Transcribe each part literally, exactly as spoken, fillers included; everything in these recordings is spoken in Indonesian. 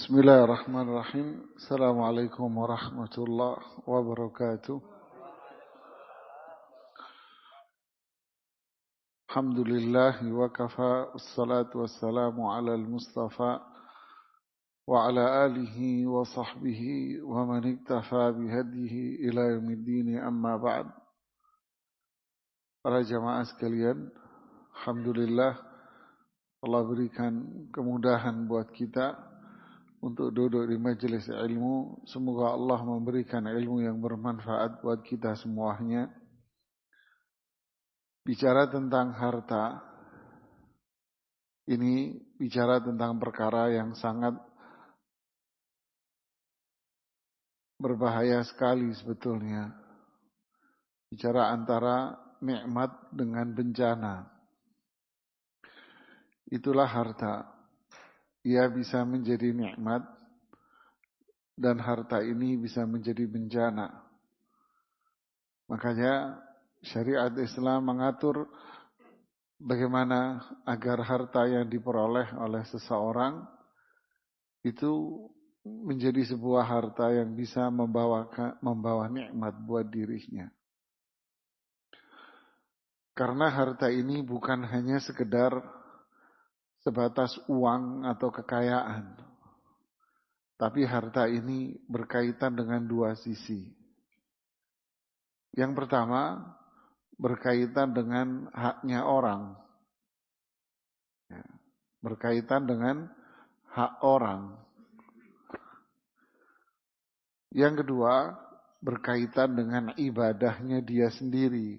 Bismillahirrahmanirrahim. Assalamualaikum warahmatullahi wabarakatuh. Alhamdulillah wa kafa, wassalatu wassalamu ala al-mustafa wa ala alihi wa sahbihi wa man iktafa bihadihi ila yaumiddin, amma ba'd. Para jamaah sekalian, alhamdulillah Allah berikan kemudahan buat kita untuk duduk di majelis ilmu. Semoga Allah memberikan ilmu yang bermanfaat buat kita semuanya. Bicara tentang harta, ini bicara tentang perkara yang sangat berbahaya sekali sebetulnya. Bicara antara nikmat dengan bencana. Itulah harta. Ia bisa menjadi nikmat dan harta ini bisa menjadi bencana. Makanya syariat Islam mengatur bagaimana agar harta yang diperoleh oleh seseorang itu menjadi sebuah harta yang bisa membawa membawa nikmat buat dirinya. Karena harta ini bukan hanya sekedar sebatas uang atau kekayaan. Tapi harta ini berkaitan dengan dua sisi. Yang pertama, berkaitan dengan haknya orang. Ya, berkaitan dengan hak orang. Yang kedua, berkaitan dengan ibadahnya dia sendiri.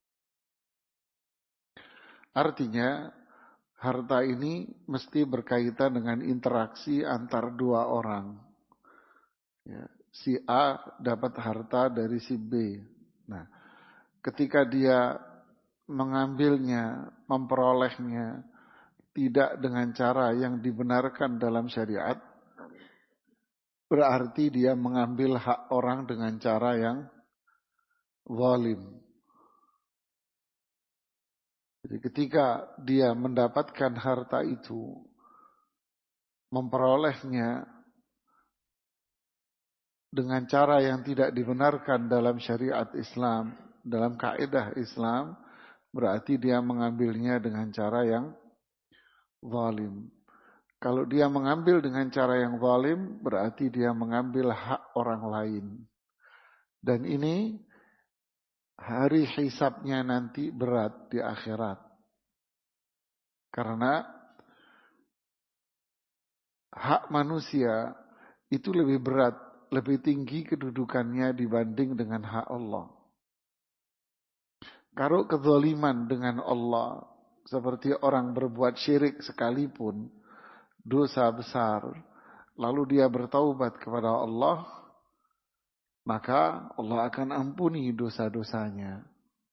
Artinya, harta ini mesti berkaitan dengan interaksi antar dua orang. Ya, si A dapat harta dari si B. Nah, ketika dia mengambilnya, memperolehnya tidak dengan cara yang dibenarkan dalam syariat, berarti dia mengambil hak orang dengan cara yang zalim. Jadi ketika dia mendapatkan harta itu, memperolehnya dengan cara yang tidak dibenarkan dalam syariat Islam, dalam kaidah Islam, berarti dia mengambilnya dengan cara yang zalim. Kalau dia mengambil dengan cara yang zalim, berarti dia mengambil hak orang lain. Dan ini hari hisabnya nanti berat di akhirat. Karena hak manusia itu lebih berat, lebih tinggi kedudukannya dibanding dengan hak Allah. Kalau kezaliman dengan Allah, seperti orang berbuat syirik sekalipun, dosa besar, lalu dia bertaubat kepada Allah, maka Allah akan ampuni dosa-dosanya.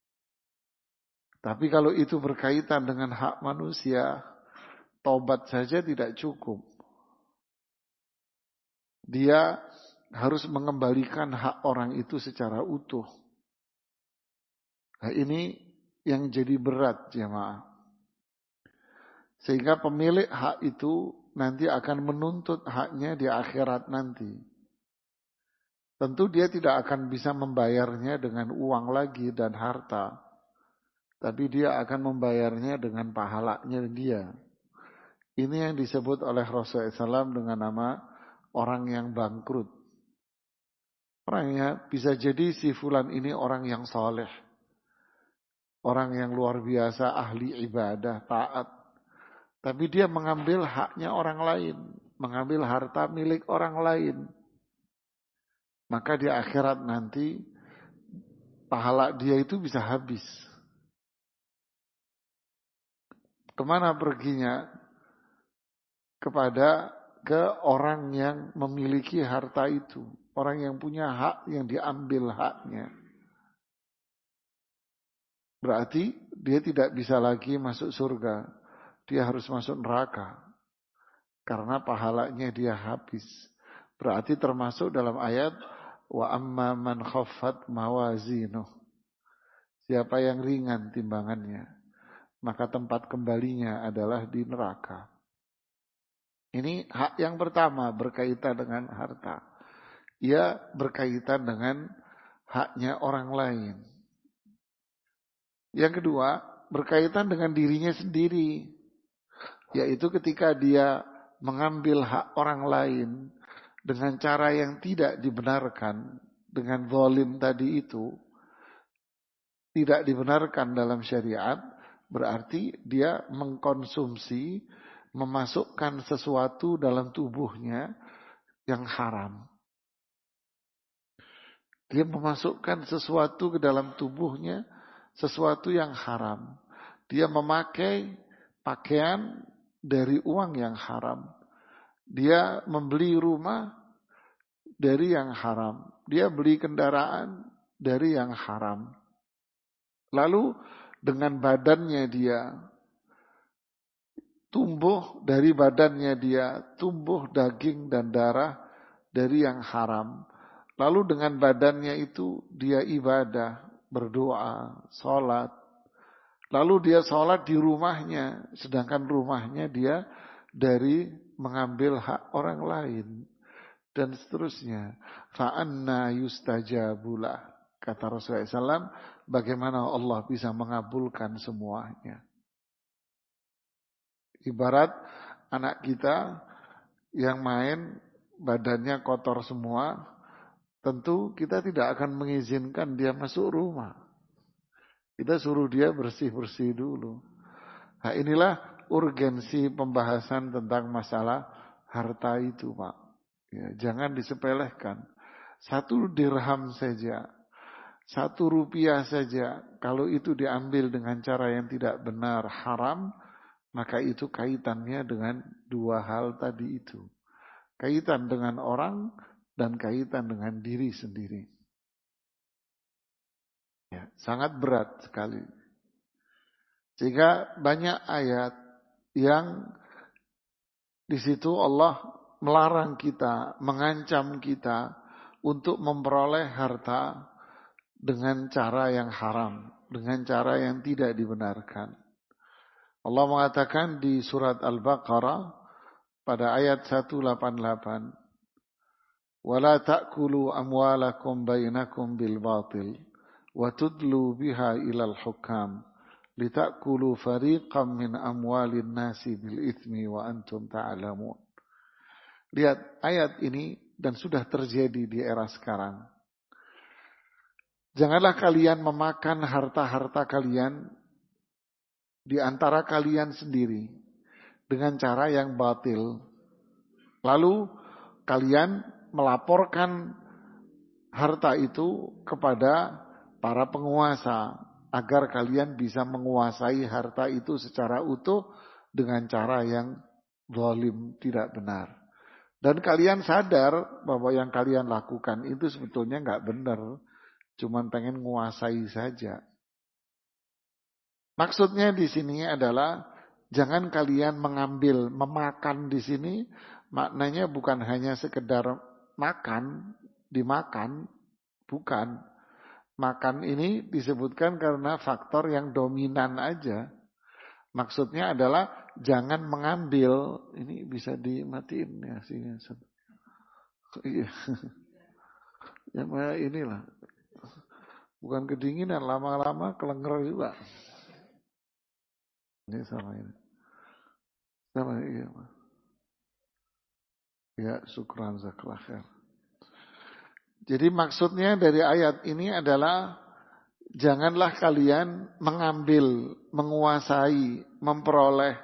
Tapi kalau itu berkaitan dengan hak manusia, taubat saja tidak cukup. Dia harus mengembalikan hak orang itu secara utuh. Nah, ini yang jadi berat jemaah. Sehingga pemilik hak itu nanti akan menuntut haknya di akhirat nanti. Tentu dia tidak akan bisa membayarnya dengan uang lagi dan harta. Tapi dia akan membayarnya dengan pahalanya dia. Ini yang disebut oleh Rasulullah shallallahu alaihi wasallam dengan nama orang yang bangkrut. Orangnya bisa jadi si fulan ini orang yang soleh. Orang yang luar biasa, ahli ibadah, taat. Tapi dia mengambil haknya orang lain. Mengambil harta milik orang lain. Maka di akhirat nanti pahala dia itu bisa habis. Kemana perginya? Kepada ke orang yang memiliki harta itu. Orang yang punya hak yang diambil haknya. Berarti dia tidak bisa lagi masuk surga. Dia harus masuk neraka. Karena pahalanya dia habis. Berarti termasuk dalam ayat wa amma man khaffat mawazinuh. Siapa yang ringan timbangannya, maka tempat kembalinya adalah di neraka. Ini hak yang pertama berkaitan dengan harta. Ia berkaitan dengan haknya orang lain. Yang kedua, berkaitan dengan dirinya sendiri. Yaitu ketika dia mengambil hak orang lain dengan cara yang tidak dibenarkan, dengan zalim tadi itu, tidak dibenarkan dalam syariat, berarti dia mengkonsumsi, memasukkan sesuatu dalam tubuhnya yang haram. Dia memasukkan sesuatu ke dalam tubuhnya, sesuatu yang haram. Dia memakai pakaian dari uang yang haram. Dia membeli rumah dari yang haram. Dia beli kendaraan dari yang haram. Lalu dengan badannya dia, tumbuh dari badannya dia, tumbuh daging dan darah dari yang haram. Lalu dengan badannya itu dia ibadah, berdoa, sholat. Lalu dia sholat di rumahnya, sedangkan rumahnya dia dari mengambil hak orang lain. Dan seterusnya. Fa'anna yustajabulah. Kata Rasulullah shallallahu alaihi wasallam, bagaimana Allah bisa mengabulkan semuanya. Ibarat anak kita yang main badannya kotor semua, tentu kita tidak akan mengizinkan dia masuk rumah. Kita suruh dia bersih-bersih dulu. Nah, inilah urgensi pembahasan tentang masalah harta itu, Pak. Ya, jangan disepelekan. Satu dirham saja, satu rupiah saja, kalau itu diambil dengan cara yang tidak benar, haram, maka itu kaitannya dengan dua hal tadi itu. Kaitan dengan orang dan kaitan dengan diri sendiri. Ya, sangat berat sekali. Sehingga banyak ayat yang di situ Allah melarang kita, mengancam kita untuk memperoleh harta dengan cara yang haram, dengan cara yang tidak dibenarkan. Allah mengatakan di surat Al-Baqarah pada ayat seratus delapan puluh delapan, وَلَا تَأْكُلُوا أَمْوَالَكُمْ بَيْنَكُمْ بِالْبَاطِلِ وَتُدْلُوا بِهَا إِلَى الْحُكَّامِ لِتَأْكُلُوا فَرِيقًا مِنْ أَمْوَالِ النَّاسِ بِالْإِثْمِ وَأَنْتُمْ تَعْلَمُونَ. Lihat ayat ini dan sudah terjadi di era sekarang. Janganlah kalian memakan harta-harta kalian di antara kalian sendiri dengan cara yang batil. Lalu kalian melaporkan harta itu kepada para penguasa agar kalian bisa menguasai harta itu secara utuh dengan cara yang zalim, tidak benar. Dan kalian sadar bahwa yang kalian lakukan itu sebetulnya nggak benar, cuman pengen menguasai saja. Maksudnya di sini adalah jangan kalian mengambil, memakan di sini maknanya bukan hanya sekedar makan, dimakan, bukan. Makan ini disebutkan karena faktor yang dominan aja. Maksudnya adalah jangan mengambil. Ini bisa dimatiin ya sini. Iya. Ya inilah. Bukan kedinginan, lama-lama kelenger juga. Ini sama ini. Sama iya. Ya, syukran jazakallahu khair. Jadi maksudnya dari ayat ini adalah janganlah kalian mengambil, menguasai, memperoleh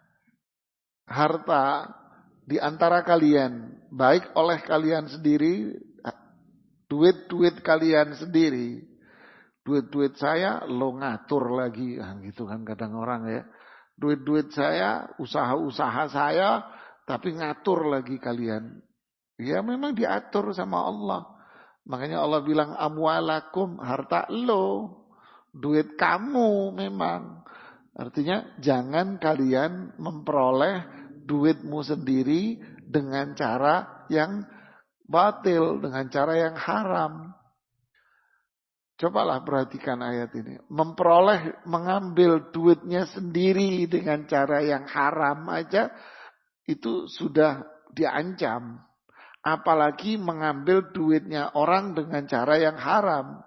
harta di antara kalian, baik oleh kalian sendiri, duit-duit kalian sendiri. Duit-duit saya lo ngatur lagi, nah, gitu kan kadang orang ya. Duit-duit saya, usaha-usaha saya, tapi ngatur lagi kalian. Ya memang diatur sama Allah. Makanya Allah bilang amwalakum, harta lo, duit kamu memang. Artinya jangan kalian memperoleh duitmu sendiri dengan cara yang batil, dengan cara yang haram. Cobalah perhatikan ayat ini. Memperoleh, mengambil duitnya sendiri dengan cara yang haram aja, itu sudah diancam. Apalagi mengambil duitnya orang dengan cara yang haram.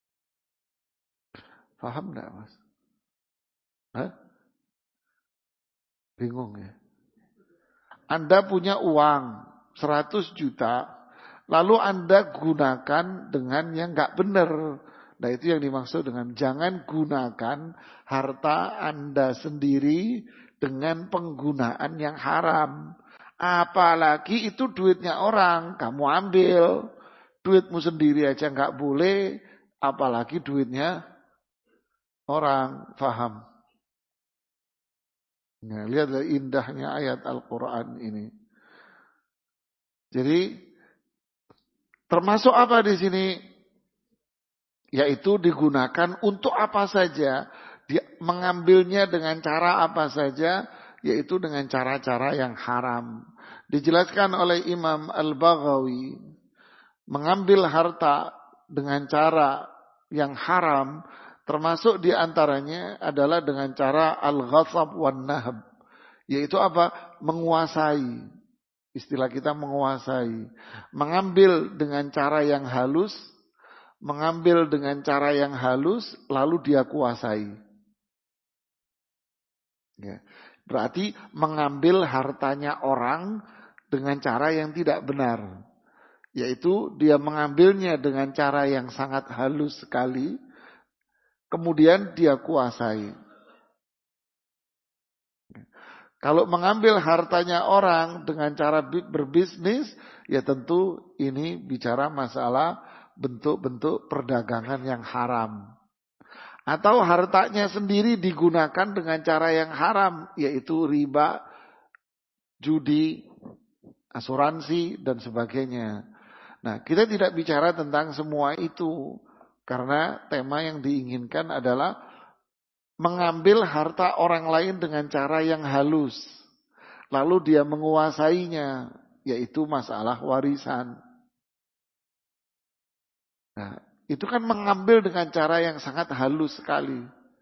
Paham enggak, Mas? Hah? Bingung ya? Anda punya uang seratus juta, lalu Anda gunakan dengan yang enggak benar. Nah, itu yang dimaksud dengan jangan gunakan harta Anda sendiri dengan penggunaan yang haram. Apalagi itu duitnya orang, kamu ambil. Duitmu sendiri aja enggak boleh, apalagi duitnya orang. Faham? Nah, lihat indahnya ayat Al-Quran ini. Jadi termasuk apa di sini? Yaitu digunakan untuk apa saja, dia mengambilnya dengan cara apa saja, yaitu dengan cara-cara yang haram. Dijelaskan oleh Imam Al-Baghawi, mengambil harta dengan cara yang haram, termasuk diantaranya adalah dengan cara al-ghasab wan nahb, yaitu apa? Menguasai. Istilah kita menguasai. Mengambil dengan cara yang halus, mengambil dengan cara yang halus, lalu dia kuasai. Ya. Berarti mengambil hartanya orang dengan cara yang tidak benar. Yaitu dia mengambilnya dengan cara yang sangat halus sekali, kemudian dia kuasai. Kalau mengambil hartanya orang dengan cara berbisnis, ya tentu ini bicara masalah bentuk-bentuk perdagangan yang haram. Atau hartanya sendiri digunakan dengan cara yang haram, yaitu riba, judi, asuransi, dan sebagainya. Nah, kita tidak bicara tentang semua itu, karena tema yang diinginkan adalah mengambil harta orang lain dengan cara yang halus, lalu dia menguasainya, yaitu masalah warisan. Nah, itu kan mengambil dengan cara yang sangat halus sekali.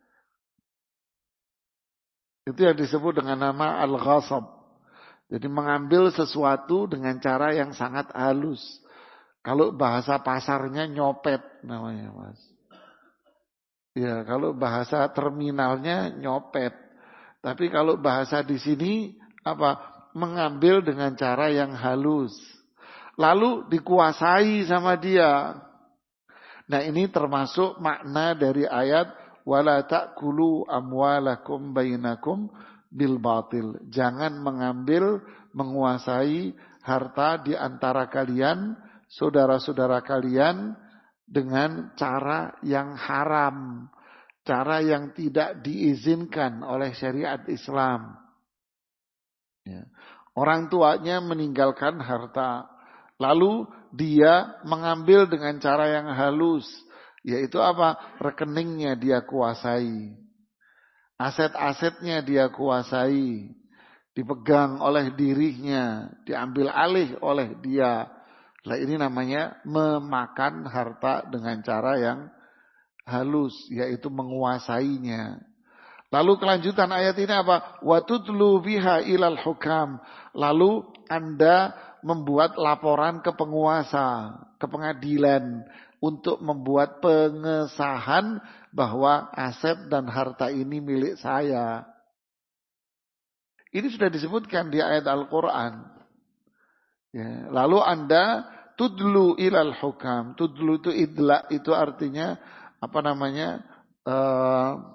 Itu yang disebut dengan nama al-ghasab. Jadi mengambil sesuatu dengan cara yang sangat halus. Kalau bahasa pasarnya nyopet namanya, Mas. Ya, kalau bahasa terminalnya nyopet. Tapi kalau bahasa di sini apa? Mengambil dengan cara yang halus. Lalu dikuasai sama dia. Nah, ini termasuk makna dari ayat wala ta'kulu amwalakum bainakum bil batil. Jangan mengambil, menguasai harta di antara kalian, saudara-saudara kalian, dengan cara yang haram, cara yang tidak diizinkan oleh syariat Islam. Ya. Orang tuanya meninggalkan harta, lalu dia mengambil dengan cara yang halus, yaitu apa? Rekeningnya dia kuasai, aset-asetnya dia kuasai, dipegang oleh dirinya, diambil alih oleh dia. Nah, ini namanya memakan harta dengan cara yang halus, yaitu menguasainya. Lalu kelanjutan ayat ini apa? Wa tutlu biha ilal hukam. Lalu Anda membuat laporan ke penguasa, ke pengadilan, untuk membuat pengesahan bahwa aset dan harta ini milik saya. Ini sudah disebutkan di ayat Al-Quran. Ya, lalu Anda tudlu ilal hukam. Tudlu itu idla, itu artinya apa namanya? Uh,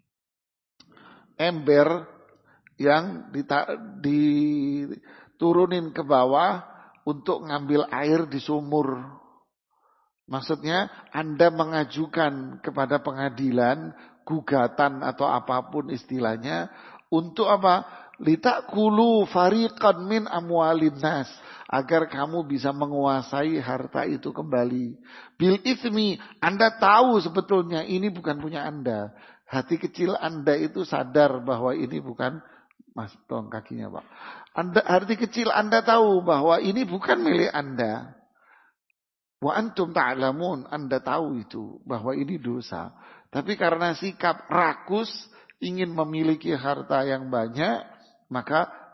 ember yang diturunin ke bawah untuk ngambil air di sumur. Maksudnya Anda mengajukan kepada pengadilan gugatan atau apapun istilahnya untuk apa? Litakulu fariqan min amwalin nas, agar kamu bisa menguasai harta itu kembali. Bil itsmi, Anda tahu sebetulnya ini bukan punya Anda. Hati kecil Anda itu sadar bahwa ini bukan, Mas, tolong kakinya, Pak. Anda, hati kecil Anda tahu bahwa ini bukan milik Anda. Wa antum ta'lamun, Anda tahu itu bahwa ini dosa. Tapi karena sikap rakus ingin memiliki harta yang banyak, maka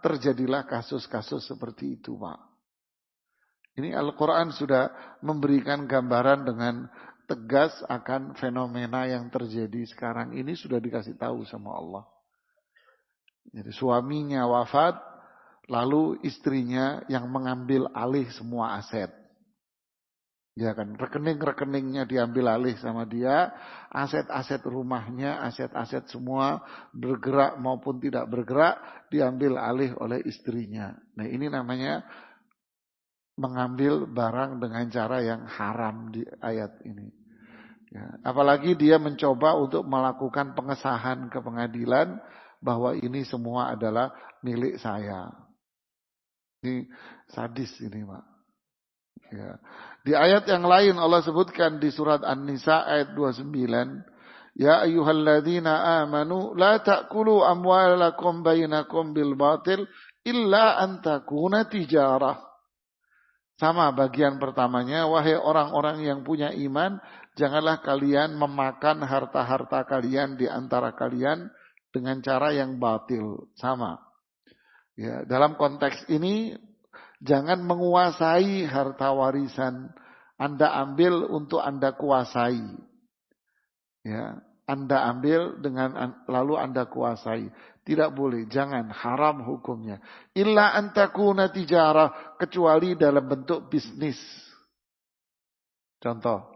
terjadilah kasus-kasus seperti itu, Pak. Ini Al-Quran sudah memberikan gambaran dengan tegas akan fenomena yang terjadi sekarang ini, sudah dikasih tahu sama Allah. Jadi suaminya wafat, lalu istrinya yang mengambil alih semua aset. Ya kan, rekening-rekeningnya diambil alih sama dia, aset-aset rumahnya, aset-aset semua bergerak maupun tidak bergerak diambil alih oleh istrinya. Nah, ini namanya mengambil barang dengan cara yang haram di ayat ini. Ya, apalagi dia mencoba untuk melakukan pengesahan ke pengadilan bahwa ini semua adalah milik saya. Ini sadis ini, Pak. Ya. Di ayat yang lain Allah sebutkan di surat An-Nisa ayat dua puluh sembilan, ya ayyuhalladzina amanu la ta'kulu amwalakum bainakum bil batil illa an takuna tijarah. Sama bagian pertamanya, wahai orang-orang yang punya iman, janganlah kalian memakan harta-harta kalian di antara kalian dengan cara yang batil. Sama. Ya, dalam konteks ini jangan menguasai harta warisan. Anda ambil untuk Anda kuasai. Ya, Anda ambil dengan lalu Anda kuasai. Tidak boleh, jangan, haram hukumnya. Illa antakuna tijarah, kecuali dalam bentuk bisnis. Contoh.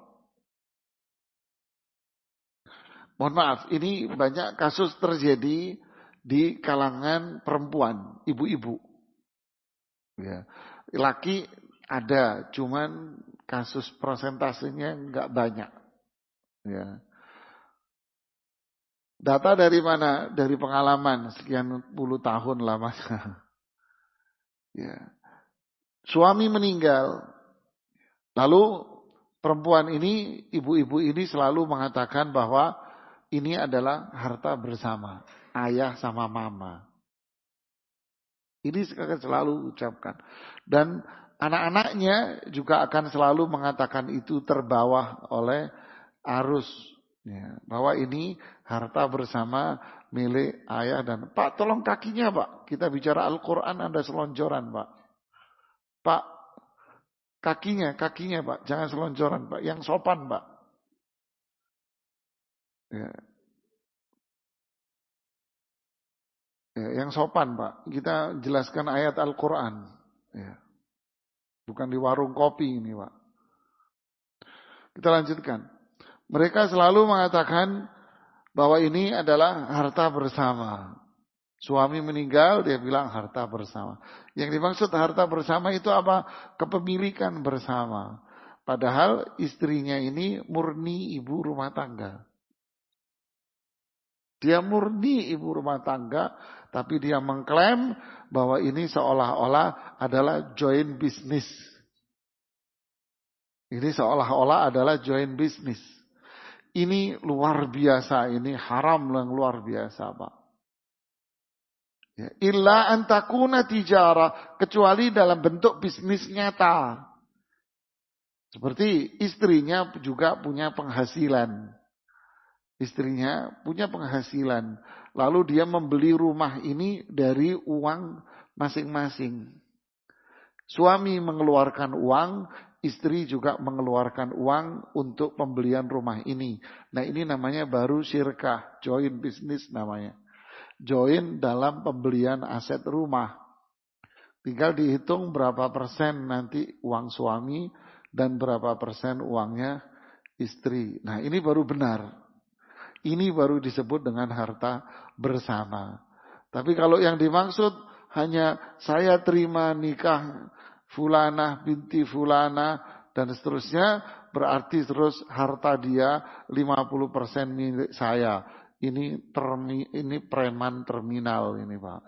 Mohon maaf, ini banyak kasus terjadi di kalangan perempuan, ibu-ibu. Ya. Laki ada, cuman kasus persentasenya enggak banyak. Ya. Data dari mana? Dari pengalaman sekian puluh tahun lamanya. Ya. Suami meninggal. Lalu perempuan ini, ibu-ibu ini selalu mengatakan bahwa ini adalah harta bersama. Ayah sama mama. Ini akan selalu ucapkan. Dan anak-anaknya juga akan selalu mengatakan itu terbawa oleh arus. Ya, bahwa ini harta bersama milik ayah dan Pak, tolong kakinya Pak. Kita bicara Al-Quran Anda selonjoran Pak. Pak, kakinya, kakinya Pak. Jangan selonjoran Pak. Yang sopan Pak. Ya. Ya, yang sopan Pak. Kita jelaskan ayat Al-Quran. Ya. Bukan di warung kopi ini Pak. Kita lanjutkan. Mereka selalu mengatakan bahwa ini adalah harta bersama. Suami meninggal, dia bilang harta bersama. Yang dimaksud harta bersama itu apa? Kepemilikan bersama. Padahal istrinya ini murni ibu rumah tangga. Dia murni ibu rumah tangga, tapi dia mengklaim bahwa ini seolah-olah adalah joint business. Ini seolah-olah adalah joint business. Ini luar biasa, ini haram yang luar biasa Pak. Ya, illa antakuna tijarah, kecuali dalam bentuk bisnis nyata. Seperti istrinya juga punya penghasilan. Istrinya punya penghasilan. Lalu dia membeli rumah ini dari uang masing-masing. Suami mengeluarkan uang, istri juga mengeluarkan uang untuk pembelian rumah ini. Nah ini namanya baru syirkah, joint business namanya. Join dalam pembelian aset rumah. Tinggal dihitung berapa persen nanti uang suami dan berapa persen uangnya istri. Nah ini baru benar. Ini baru disebut dengan harta bersama. Tapi kalau yang dimaksud hanya saya terima nikah fulanah binti fulanah dan seterusnya, berarti terus harta dia lima puluh persen milik saya. Ini termi, ini preman terminal ini Pak.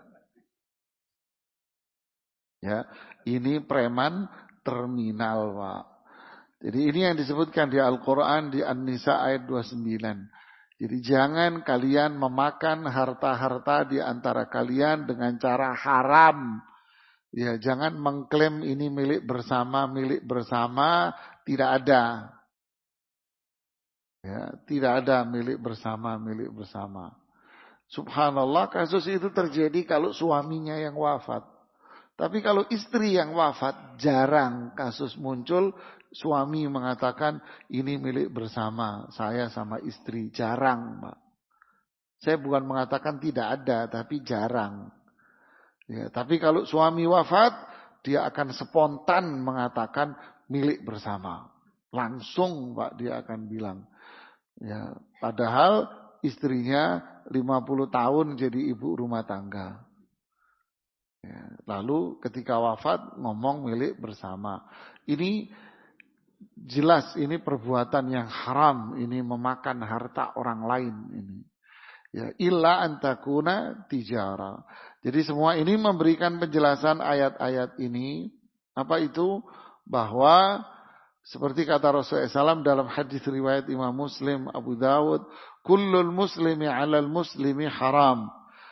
Ya, ini preman terminal Pak. Jadi ini yang disebutkan di Al-Quran di An-Nisa ayat dua puluh sembilan. Jadi jangan kalian memakan harta-harta di antara kalian dengan cara haram. Ya, jangan mengklaim ini milik bersama, milik bersama, tidak ada. Ya, tidak ada milik bersama, milik bersama. Subhanallah, kasus itu terjadi kalau suaminya yang wafat. Tapi kalau istri yang wafat, jarang kasus muncul suami mengatakan ini milik bersama saya sama istri. Jarang, Pak. Saya bukan mengatakan tidak ada, tapi jarang. Ya, tapi kalau suami wafat, dia akan spontan mengatakan milik bersama. Langsung, Pak, dia akan bilang. Ya, padahal istrinya lima puluh tahun jadi ibu rumah tangga. Ya, lalu ketika wafat ngomong milik bersama. Ini jelas ini perbuatan yang haram, ini memakan harta orang lain ini. Ya, illa antakuna tijara. Jadi semua ini memberikan penjelasan ayat-ayat ini. Apa itu? Bahwa seperti kata Rasulullah shallallahu alaihi wasallam dalam hadis riwayat Imam Muslim, Abu Dawud, kullul muslimi 'alal muslimi haram.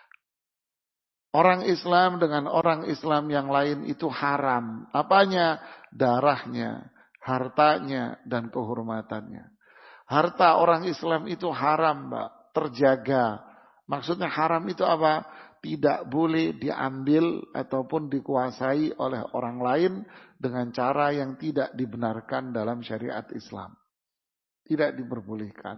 Orang Islam dengan orang Islam yang lain itu haram. Apanya? Darahnya, hartanya, dan kehormatannya. Harta orang Islam itu haram, Mbak. Terjaga. Maksudnya haram itu apa? Tidak boleh diambil ataupun dikuasai oleh orang lain dengan cara yang tidak dibenarkan dalam syariat Islam. Tidak diperbolehkan.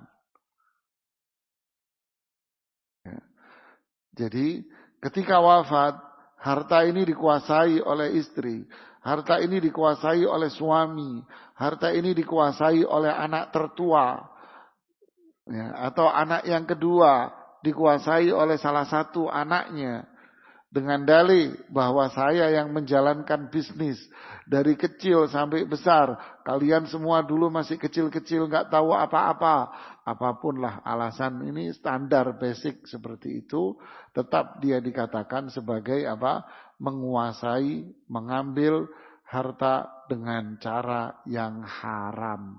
Ya. Jadi ketika wafat, harta ini dikuasai oleh istri, harta ini dikuasai oleh suami, harta ini dikuasai oleh anak tertua, ya, atau anak yang kedua dikuasai oleh salah satu anaknya dengan dalih bahwa saya yang menjalankan bisnis dari kecil sampai besar, kalian semua dulu masih kecil-kecil nggak tahu apa-apa, apapun lah alasan ini standar basic seperti itu, tetap dia dikatakan sebagai apa? Menguasai, mengambil harta dengan cara yang haram.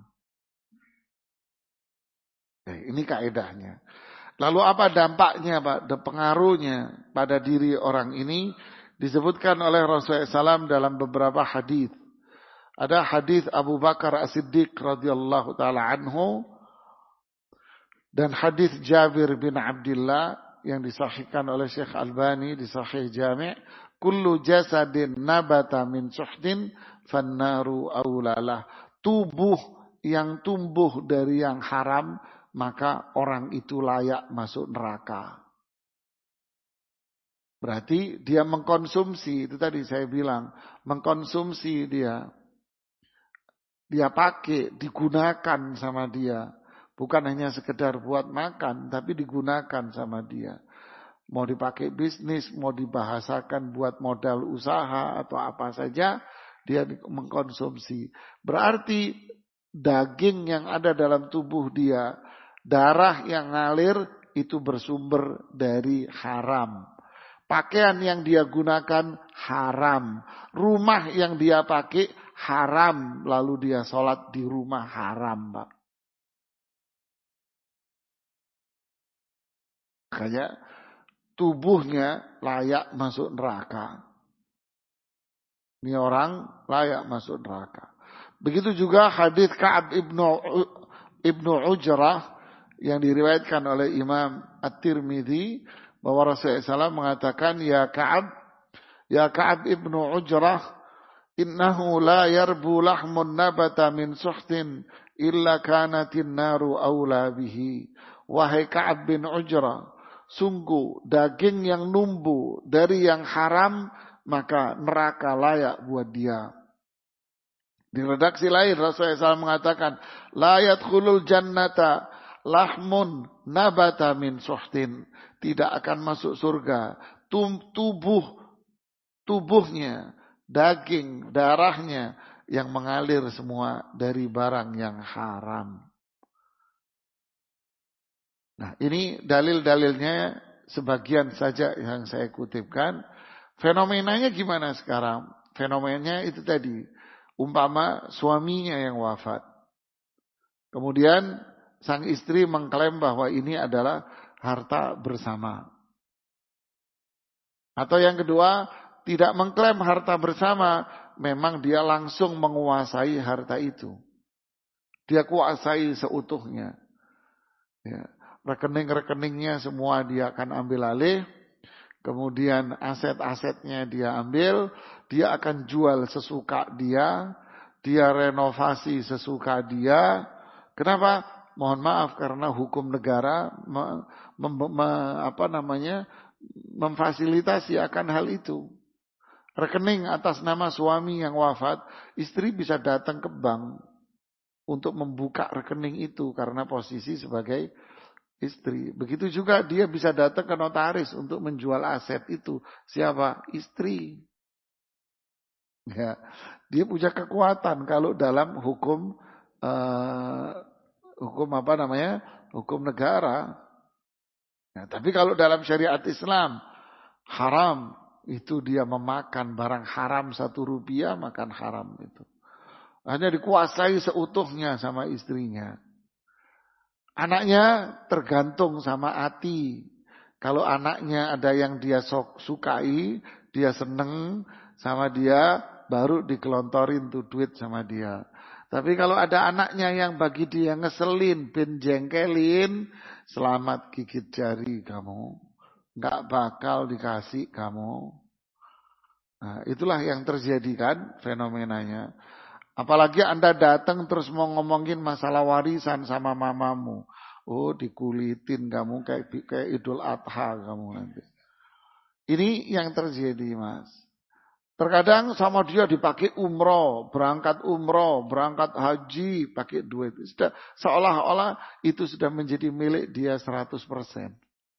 Nah, ini kaedahnya. Lalu apa dampaknya, Pak? Pengaruhnya pada diri orang ini disebutkan oleh Rasulullah shallallahu alaihi wasallam dalam beberapa hadis. Ada hadis Abu Bakar As-Siddiq radhiyallahu taala anhu dan hadis Jabir bin Abdullah yang disahihkan oleh Syekh Albani di Sahih Jami', kullu jasadin nabata min suhdin fannaru aulalah. Tubuh yang tumbuh dari yang haram, maka orang itu layak masuk neraka. Berarti dia mengkonsumsi, itu tadi saya bilang, mengkonsumsi dia. Dia pakai, digunakan sama dia. Bukan hanya sekedar buat makan, tapi digunakan sama dia. Mau dipakai bisnis, mau dibahasakan buat modal usaha atau apa saja, dia mengkonsumsi. Berarti daging yang ada dalam tubuh dia, darah yang ngalir itu bersumber dari haram. Pakaian yang dia gunakan haram. Rumah yang dia pakai haram. Lalu dia sholat di rumah haram, Pak. Makanya tubuhnya layak masuk neraka. Ini orang layak masuk neraka. Begitu juga hadis Ka'ab ibnu ibnu Ujrah yang diriwayatkan oleh Imam At-Tirmidzi bahwa Rasulullah shallallahu alaihi wasallam mengatakan, ya Ka'ab, ya Ka'ab ibnu Ujrah, innahu la yarbu lahmun nabata min suhtin illa kanatin naru awla bihi. Wahai Ka'ab bin Ujrah, sungguh daging yang numbuh dari yang haram, maka neraka layak buat dia. Di redaksi lain Rasulullah shallallahu alaihi wasallam mengatakan, la yadkhulul jannata lahmun nabata min suhtin. Tidak akan masuk surga tubuh tubuhnya, daging, darahnya yang mengalir semua dari barang yang haram. Nah, ini dalil-dalilnya sebagian saja yang saya kutipkan. Fenomenanya gimana sekarang? Fenomenanya itu tadi, umpama suaminya yang wafat. Kemudian sang istri mengklaim bahwa ini adalah harta bersama. Atau yang kedua, tidak mengklaim harta bersama, memang dia langsung menguasai harta itu. Dia kuasai seutuhnya. Ya. rekening-rekeningnya semua dia akan ambil alih, kemudian aset-asetnya dia ambil, dia akan jual sesuka dia, dia renovasi sesuka dia. Kenapa? Mohon maaf karena hukum negara me, me, me, apa namanya memfasilitasi akan hal itu. Rekening atas nama suami yang wafat, istri bisa datang ke bank untuk membuka rekening itu karena posisi sebagai istri. Begitu juga dia bisa datang ke notaris untuk menjual aset itu. Siapa? Istri. Ya, dia punya kekuatan kalau dalam hukum uh, hukum apa namanya? Hukum negara. Nah, tapi kalau dalam syariat Islam haram itu dia memakan barang haram satu rupiah, makan haram itu. Hanya dikuasai seutuhnya sama istrinya. Anaknya tergantung sama hati. Kalau anaknya ada yang dia sukai, dia seneng sama dia, baru dikelontorin tuh duit sama dia. Tapi kalau ada anaknya yang bagi dia ngeselin, ben jengkelin, selamat gigit jari kamu. Nggak bakal dikasih kamu. Nah, itulah yang terjadi kan fenomenanya. Apalagi Anda datang terus mau ngomongin masalah warisan sama mamamu. Oh, dikulitin kamu kayak kayak Idul Adha kamu nanti. Ini yang terjadi, Mas. Terkadang sama dia dipakai umroh, berangkat umroh, berangkat haji, pakai duit. Sudah seolah-olah itu sudah menjadi milik dia seratus persen.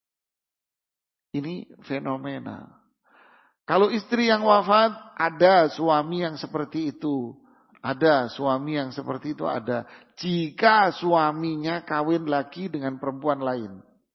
Ini fenomena. Kalau istri yang wafat, ada suami yang seperti itu. Ada suami yang seperti itu ada. Jika suaminya kawin lagi dengan perempuan lain.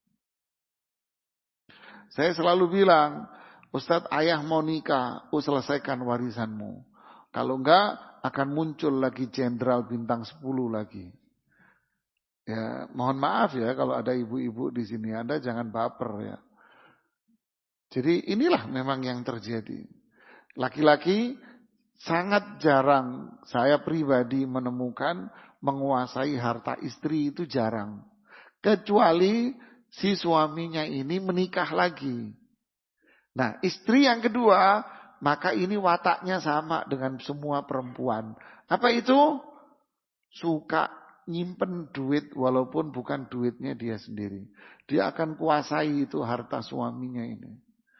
Saya selalu bilang, Ustadz ayah mau nikah, oh selesaikan warisanmu. Kalau enggak, akan muncul lagi jenderal bintang sepuluh lagi. Ya, mohon maaf ya kalau ada ibu-ibu di sini, Anda jangan baper ya. Jadi inilah memang yang terjadi. Laki-laki sangat jarang, saya pribadi menemukan menguasai harta istri itu jarang. Kecuali si suaminya ini menikah lagi. Nah, istri yang kedua, maka ini wataknya sama dengan semua perempuan. Apa itu? Suka nyimpen duit walaupun bukan duitnya dia sendiri. Dia akan kuasai itu harta suaminya ini.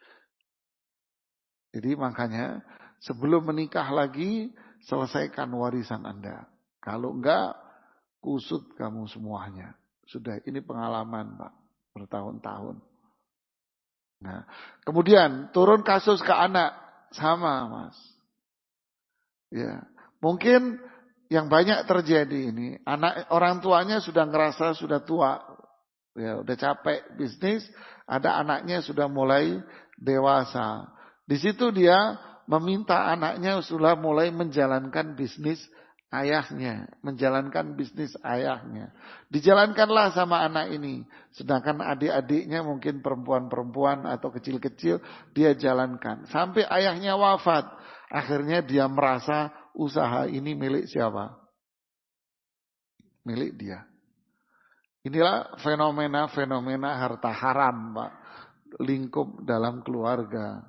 Jadi makanya sebelum menikah lagi, selesaikan warisan Anda. Kalau enggak, kusut kamu semuanya. Sudah, ini pengalaman Pak, bertahun-tahun. Nah, kemudian turun kasus ke anak, sama Mas. Ya, mungkin yang banyak terjadi ini, anak orang tuanya sudah ngerasa sudah tua, ya udah capek bisnis, ada anaknya sudah mulai dewasa. Di situ dia meminta anaknya sudah mulai menjalankan bisnis ayahnya, menjalankan bisnis ayahnya. Dijalankanlah sama anak ini. Sedangkan adik-adiknya mungkin perempuan-perempuan atau kecil-kecil dia jalankan. Sampai ayahnya wafat. Akhirnya dia merasa usaha ini milik siapa? Milik dia. Inilah fenomena-fenomena harta haram, Pak. Lingkup dalam keluarga.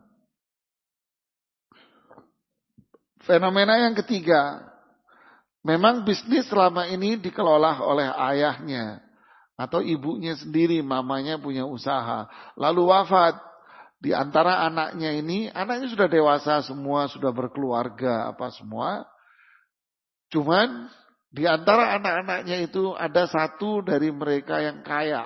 Fenomena yang ketiga, memang bisnis selama ini dikelola oleh ayahnya atau ibunya sendiri, mamanya punya usaha, lalu wafat. Di antara anaknya ini, anaknya sudah dewasa semua, sudah berkeluarga apa semua. Cuman di antara anak-anaknya itu ada satu dari mereka yang kaya.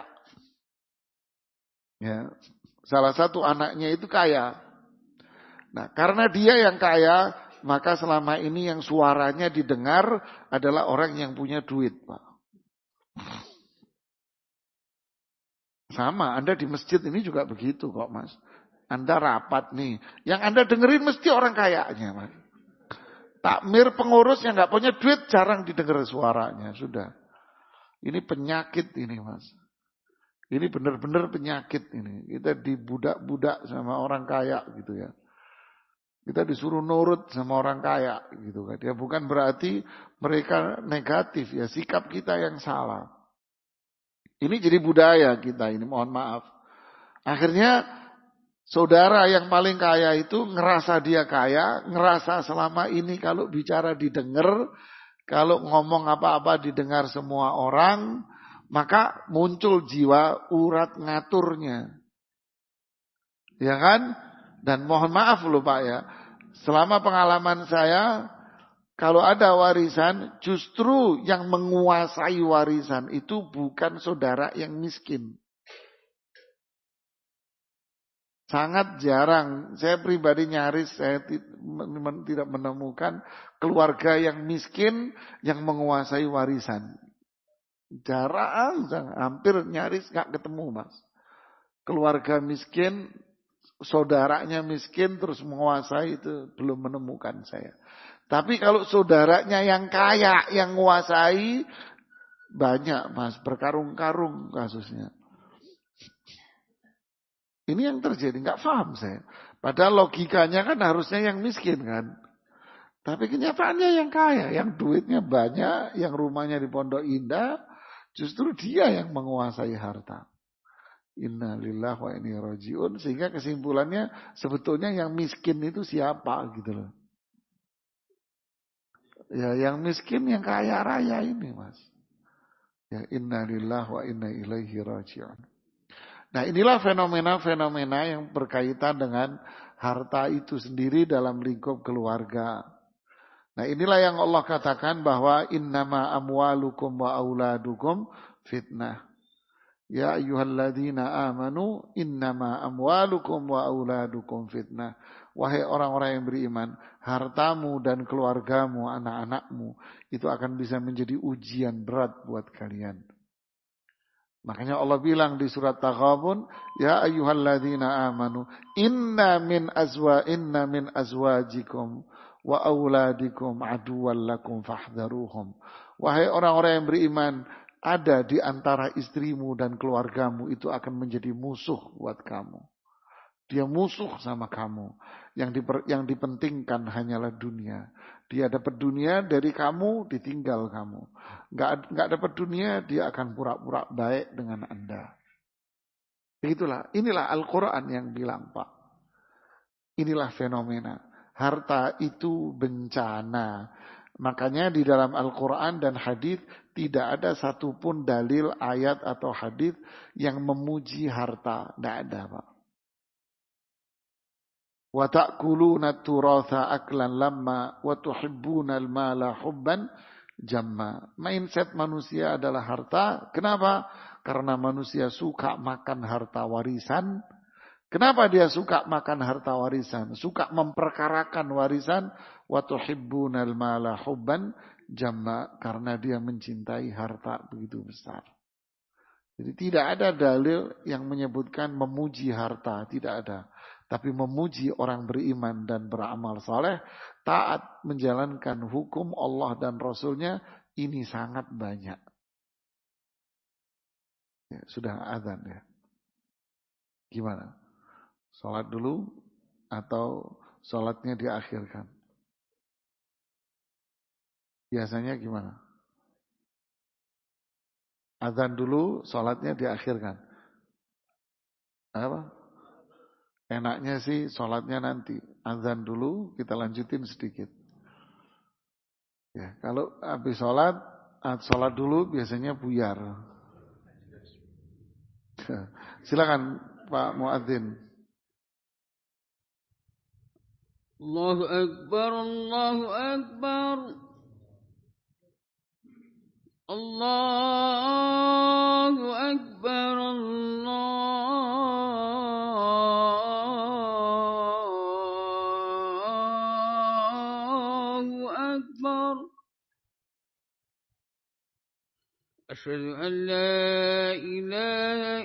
Ya, salah satu anaknya itu kaya. Nah, karena dia yang kaya, maka selama ini yang suaranya didengar adalah orang yang punya duit, Pak. Sama, Anda di masjid ini juga begitu kok, Mas. Anda rapat nih, yang Anda dengerin mesti orang kayanya, Mas. Takmir pengurus yang nggak punya duit jarang didengar suaranya, sudah. Ini penyakit ini, Mas. Ini benar-benar penyakit ini. Kita dibudak-budak sama orang kaya gitu ya. Kita disuruh nurut sama orang kaya gitu kan. Ya bukan berarti mereka negatif ya, sikap kita yang salah. Ini jadi budaya kita ini, mohon maaf. Akhirnya saudara yang paling kaya itu ngerasa dia kaya, ngerasa selama ini kalau bicara didengar, kalau ngomong apa-apa didengar semua orang, maka muncul jiwa urat ngaturnya. Ya kan? Dan mohon maaf loh Pak ya, selama pengalaman saya, kalau ada warisan, justru yang menguasai warisan itu bukan saudara yang miskin. Sangat jarang, saya pribadi nyaris saya tidak menemukan keluarga yang miskin yang menguasai warisan. Jarang, hampir nyaris gak ketemu Mas. Keluarga miskin, saudaranya miskin terus menguasai itu belum menemukan saya. Tapi kalau saudaranya yang kaya, yang menguasai, banyak Mas, berkarung-karung kasusnya. Ini yang terjadi, nggak paham saya. Padahal logikanya kan harusnya yang miskin kan. Tapi kenyataannya yang kaya, yang duitnya banyak, yang rumahnya di Pondok Indah, justru dia yang menguasai harta. Inna lillahi wa inna ilaihi raji'un. Sehingga kesimpulannya sebetulnya yang miskin itu siapa gitu loh. Ya yang miskin yang kaya raya ini Mas. Ya inna lillahi wa inna ilaihi raji'un. Nah inilah fenomena-fenomena yang berkaitan dengan harta itu sendiri dalam lingkup keluarga. Nah inilah yang Allah katakan bahwa innama amwalukum wa auladukum fitnah. Ya ayyuhalladzina amanu innama amwalukum wa auladukum fitnah. Wahai orang-orang yang beriman, hartamu dan keluargamu, anak-anakmu itu akan bisa menjadi ujian berat buat kalian. Makanya Allah bilang di surat Taghabun, ya ayyuhalladzina amanu inna min azwa inna min azwajikum wa auladikum aduwwan lakum fahdharuhum. Wahai orang-orang yang beriman, ada di antara istrimu dan keluargamu itu akan menjadi musuh buat kamu. Dia musuh sama kamu. Yang, diper, yang dipentingkan hanyalah dunia. Dia dapat dunia dari kamu, ditinggal kamu. Gak, gak dapat dunia, dia akan pura-pura baik dengan Anda. Itulah, inilah Al-Quran yang bilang Pak. Inilah fenomena. Harta itu bencana. Makanya di dalam Al-Quran dan hadis tidak ada satupun dalil, ayat atau hadis yang memuji harta. Tidak ada Pak. Wa ta'kuluna turatha aklan lamma wa tuhibbuna al-mala hubban jamma. Mindset manusia adalah harta. Kenapa? Karena manusia suka makan harta warisan. Kenapa dia suka makan harta warisan? Suka memperkarakan warisan. Wa tuhibbuna al-mala hubban jamma. Karena dia mencintai harta begitu besar. Jadi tidak ada dalil yang menyebutkan memuji harta. Tidak ada. Tapi memuji orang beriman dan beramal saleh, taat menjalankan hukum Allah dan Rasulnya, ini sangat banyak. Ya, sudah azan ya. Gimana? Salat dulu atau salatnya diakhirkan? Biasanya gimana? Azan dulu, salatnya diakhirkan. Apa? Enaknya sih sholatnya nanti. Azan dulu, kita lanjutin sedikit. Ya, kalau habis sholat, sholat dulu biasanya buyar. Silakan Pak Muadzin. Allahu Akbar, Allahu Akbar. Allahu Akbar, Allahu Akbar. Asyhadu an la ilaha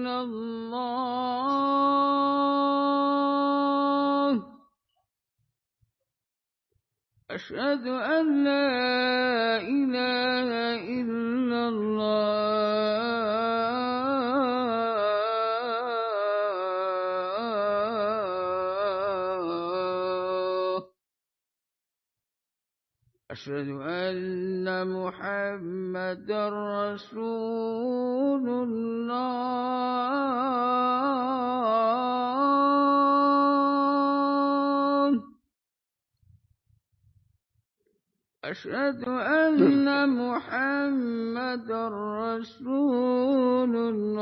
illallah. Asyhadu an la ilaha illallah. أشهد أن محمدا رسول الله أشهد أن محمدا رسول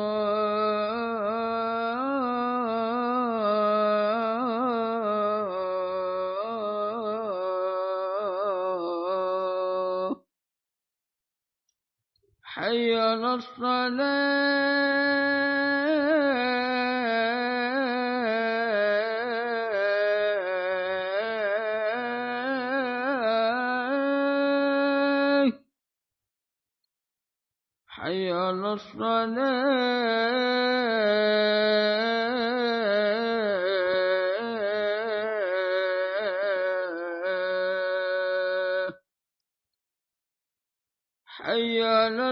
الله حي على الصلاة حي على الصلاة حي على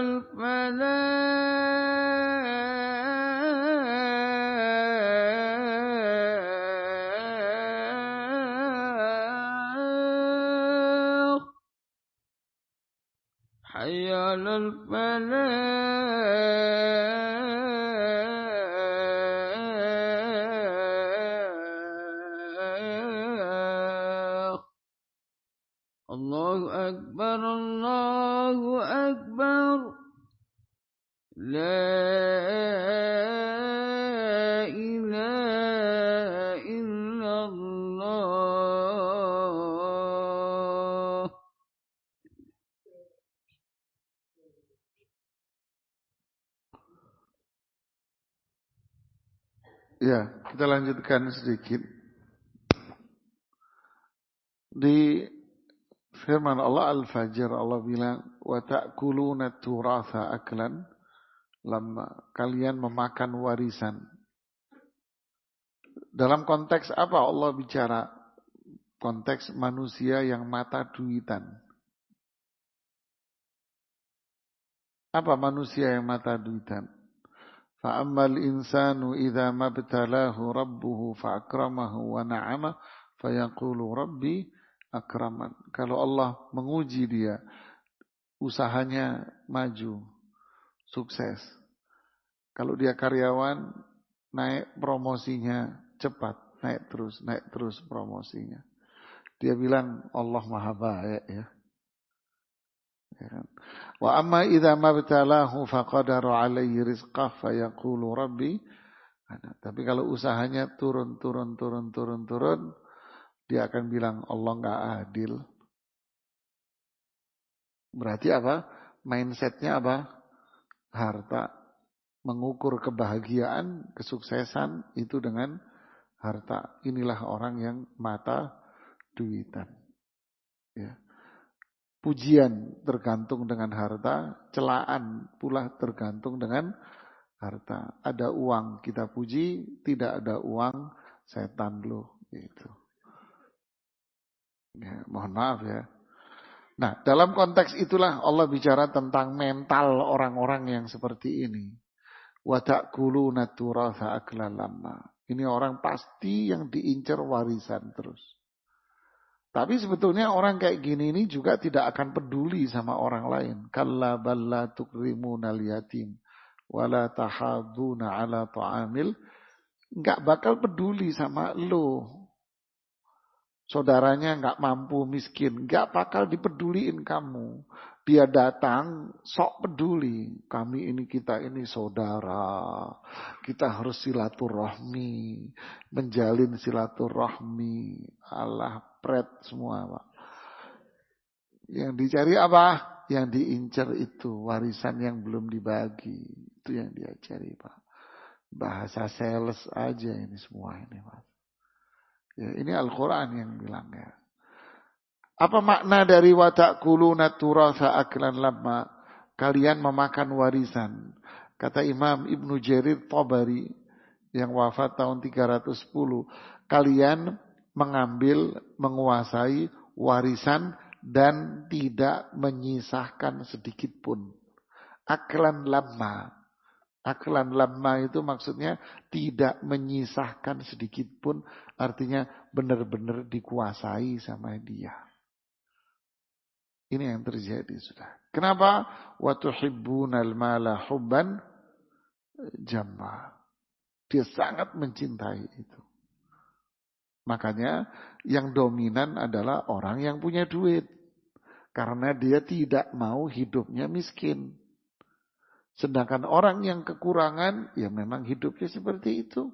الفلاح حي على الفلاح الله أكبر الله أكبر لا إله إلا الله Ya, kita lanjutkan sedikit. Di firman Allah Al-Fajr, Allah bilang, wa ta'kuluna turatha aklan lamma. Kalian memakan warisan. Dalam konteks apa Allah bicara? Konteks manusia yang mata duitan. Apa manusia yang mata duitan? فَأَمَّا الْإِنسَانُ إِذَا مَا ابْتَلَاهُ رَبُّهُ فَأَكْرَمَهُ وَنَعَمَهُ فَيَقُولُ رَبِّي أَكْرَمَنِ. Kalau Allah menguji dia, usahanya maju, sukses. Kalau dia karyawan, naik promosinya cepat, naik terus, naik terus promosinya. Dia bilang Allah Maha Baik ya. Wa amma idza mabtalahu faqadara alaihi rizqah fayaqulu rabbi. Tapi kalau usahanya turun turun turun turun turun, dia akan bilang Allah enggak adil. Berarti apa? Mindsetnya apa? Harta. Mengukur kebahagiaan, kesuksesan itu dengan harta. Inilah orang yang mata duitan. Ya. Pujian tergantung dengan harta, celaan pula tergantung dengan harta. Ada uang kita puji, tidak ada uang setan loh. Gitu. Ya, mohon maaf ya. Nah, dalam konteks itulah Allah bicara tentang mental orang-orang yang seperti ini. Wa ta'kuluna turatha aklan lamma. Ini orang pasti yang diincar warisan terus. Tapi sebetulnya orang kayak gini ini juga tidak akan peduli sama orang lain. Kalla balla tukrimunal yatim wala tahaduna ala ta'amil. Enggak bakal peduli sama lo. Saudaranya enggak mampu, miskin, enggak bakal dipeduliin kamu. Dia datang sok peduli. Kami ini kita ini saudara. Kita harus silaturahmi, menjalin silaturahmi. Allah pret semua, Pak. Yang dicari apa? Yang diincar itu warisan yang belum dibagi. Itu yang dia cari, Pak. Bahasa sales aja ini semua ini, Pak. Ya, ini Al-Quran yang bilang ya. Apa makna dari wa ta'kuluna turatha aklan lamma? Kalian memakan warisan. Kata Imam Ibnu Jarir Tabari yang wafat tahun tiga ratus sepuluh. Kalian mengambil, menguasai warisan dan tidak menyisahkan sedikit pun. Aklan lamma. Aklan lamma itu maksudnya tidak menyisahkan sedikit pun. Artinya benar-benar dikuasai sama dia. Ini yang terjadi sudah. Kenapa? Wa tuhibbunal mala hubban jamma. Dia sangat mencintai itu. Makanya yang dominan adalah orang yang punya duit. Karena dia tidak mau hidupnya miskin. Sedangkan orang yang kekurangan, ya memang hidupnya seperti itu.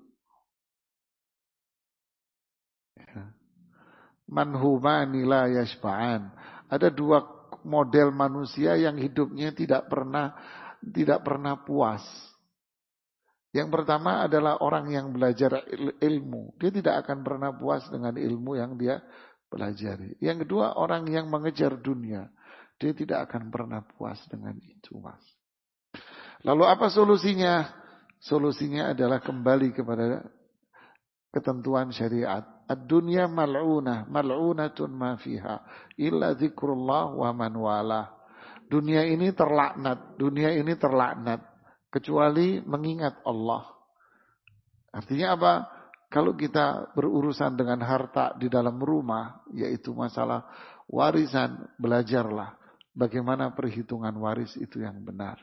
Manhumani la yashba'an. Ada dua model manusia yang hidupnya tidak pernah tidak pernah puas. Yang pertama adalah orang yang belajar ilmu. Dia tidak akan pernah puas dengan ilmu yang dia pelajari. Yang kedua, orang yang mengejar dunia. Dia tidak akan pernah puas dengan itu, Mas. Lalu apa solusinya? Solusinya adalah kembali kepada ketentuan syariat. Ad-dunya mal'unah, mal'unatun ma fiha illa dzikrullah wa man walah. Dunia ini terlaknat, dunia ini terlaknat kecuali mengingat Allah. Artinya apa? Kalau kita berurusan dengan harta di dalam rumah, yaitu masalah warisan, belajarlah bagaimana perhitungan waris itu yang benar.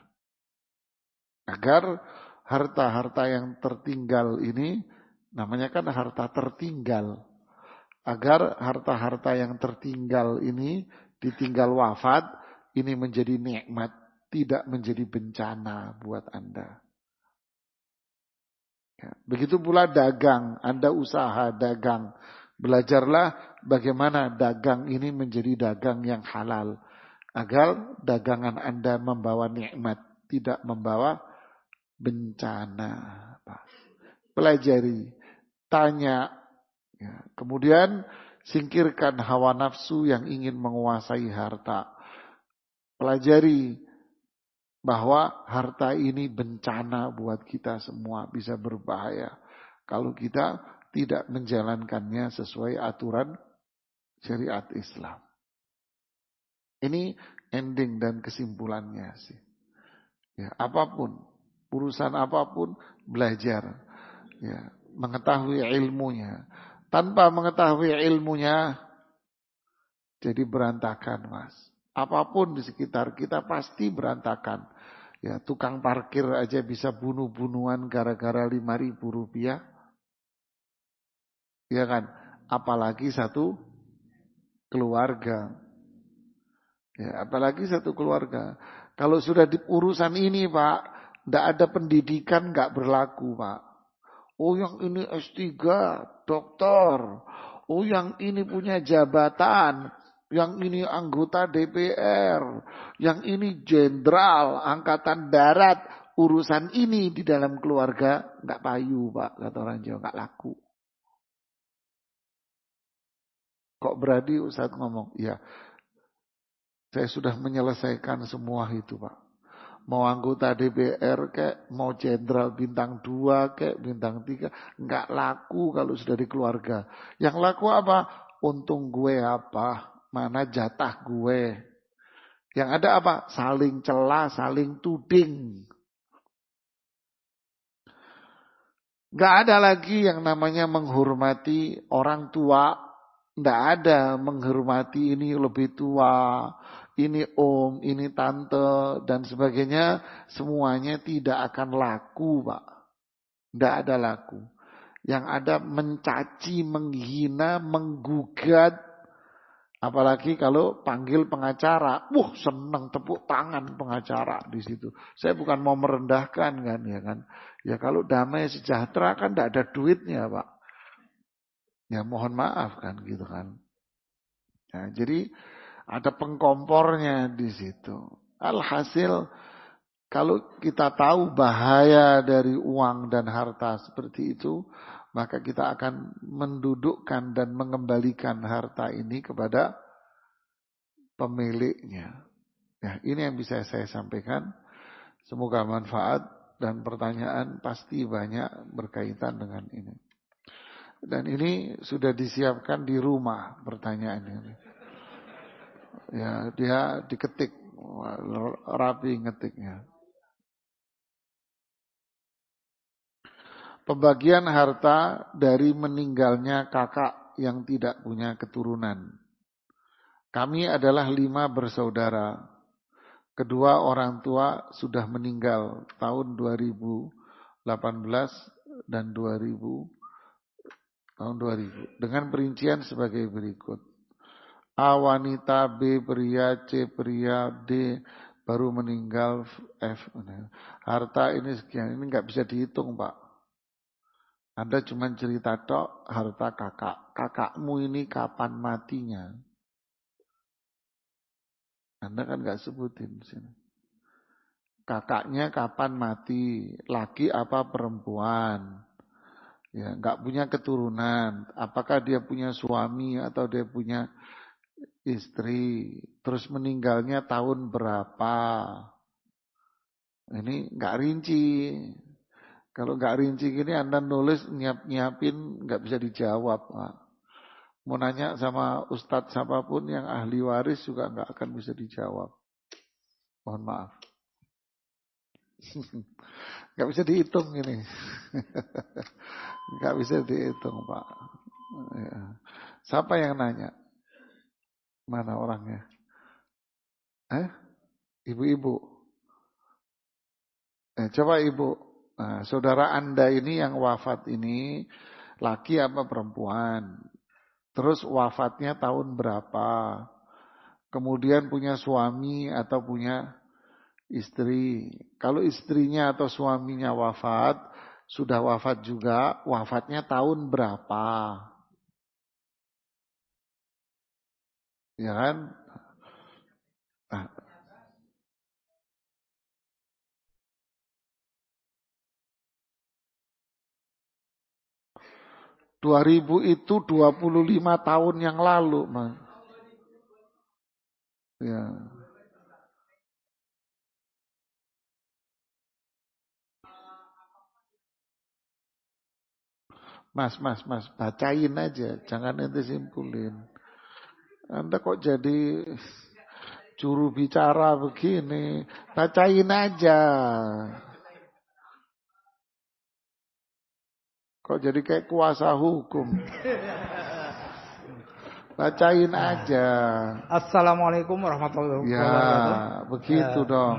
Agar harta-harta yang tertinggal ini, namanya kan harta tertinggal. Agar harta-harta yang tertinggal ini ditinggal wafat, ini menjadi nikmat, tidak menjadi bencana buat Anda. Ya, begitu pula dagang, Anda usaha dagang. Belajarlah bagaimana dagang ini menjadi dagang yang halal. Agar dagangan Anda membawa nikmat, tidak membawa bencana. Pelajari, tanya. Ya, kemudian singkirkan hawa nafsu yang ingin menguasai harta. Pelajari bahwa harta ini bencana buat kita semua, bisa berbahaya kalau kita tidak menjalankannya sesuai aturan syariat Islam. Ini ending dan kesimpulannya sih. Ya, apapun, urusan apapun, belajar, ya, mengetahui ilmunya. Tanpa mengetahui ilmunya, jadi berantakan, Mas. Apapun di sekitar kita pasti berantakan. Ya, tukang parkir aja bisa bunuh-bunuhan gara-gara lima ribu rupiah. Ya kan? Apalagi satu keluarga. Ya, apalagi satu keluarga. Kalau sudah di urusan ini, Pak, tidak ada pendidikan, nggak berlaku, Pak. Oh, yang ini S tiga, doktor. Oh, yang ini punya jabatan. Yang ini anggota D P R, yang ini jenderal angkatan darat, urusan ini di dalam keluarga nggak payu, Pak, kata orang Jawa, nggak laku. Kok berani Ustaz ngomong? Ya, saya sudah menyelesaikan semua itu, Pak. Mau anggota D P R kek, mau jenderal bintang dua kek, bintang tiga, nggak laku kalau sudah di keluarga. Yang laku apa? Untung gue apa? Mana jatah gue? Yang ada apa? Saling celah, saling tuding. Gak ada lagi yang namanya menghormati orang tua. Gak ada menghormati ini lebih tua, ini om, ini tante, dan sebagainya. Semuanya tidak akan laku, Pak. Gak ada laku. Yang ada mencaci, menghina, menggugat. Apalagi kalau panggil pengacara, wah senang tepuk tangan pengacara di situ. Saya bukan mau merendahkan kan, ya kan. Ya kalau damai sejahtera kan tidak ada duitnya, Pak. Ya mohon maaf kan, gitu kan. Ya, jadi ada pengkompornya di situ. Alhasil kalau kita tahu bahaya dari uang dan harta seperti itu, maka kita akan mendudukkan dan mengembalikan harta ini kepada pemiliknya. Ya, ini yang bisa saya sampaikan. Semoga manfaat dan pertanyaan pasti banyak berkaitan dengan ini. Dan ini sudah disiapkan di rumah pertanyaan ini. Ya, dia diketik, rapi ngetiknya. Pembagian harta dari meninggalnya kakak yang tidak punya keturunan. Kami adalah lima bersaudara. Kedua orang tua sudah meninggal tahun dua ribu delapan belas dan dua ribu tahun dua ribu dengan perincian sebagai berikut. A wanita, B pria, C pria, D baru meninggal, F. Harta ini sekian, ini nggak bisa dihitung Pak. Anda cuma cerita tok harta kakak. Kakakmu ini kapan matinya? Anda kan nggak sebutin di sini. Kakaknya kapan mati? Laki apa perempuan? Ya, nggak punya keturunan. Apakah dia punya suami atau dia punya istri? Terus meninggalnya tahun berapa? Ini nggak rinci. Kalau nggak rinci gini Anda nulis nyiap-nyiapin nggak bisa dijawab, Pak. Mau nanya sama ustadz siapapun yang ahli waris juga nggak akan bisa dijawab. Mohon maaf. Nggak bisa dihitung ini. Nggak bisa dihitung Pak. Ya. Siapa yang nanya? Mana orangnya? Eh? Ibu-ibu. Eh, coba ibu. Nah, saudara Anda ini yang wafat ini laki apa perempuan? Terus wafatnya tahun berapa? Kemudian punya suami atau punya istri. Kalau istrinya atau suaminya wafat, sudah wafat juga, wafatnya tahun berapa? Ya kan? Nah, dua ribu itu dua puluh lima tahun yang lalu, Mas. Ya. Mas, mas, mas, bacain aja, jangan nanti simpulin. Anda kok jadi juru bicara begini? Bacain aja. Kok jadi kayak kuasa hukum? Bacain aja. Assalamualaikum warahmatullahi wabarakatuh. Ya, begitu uh, dong.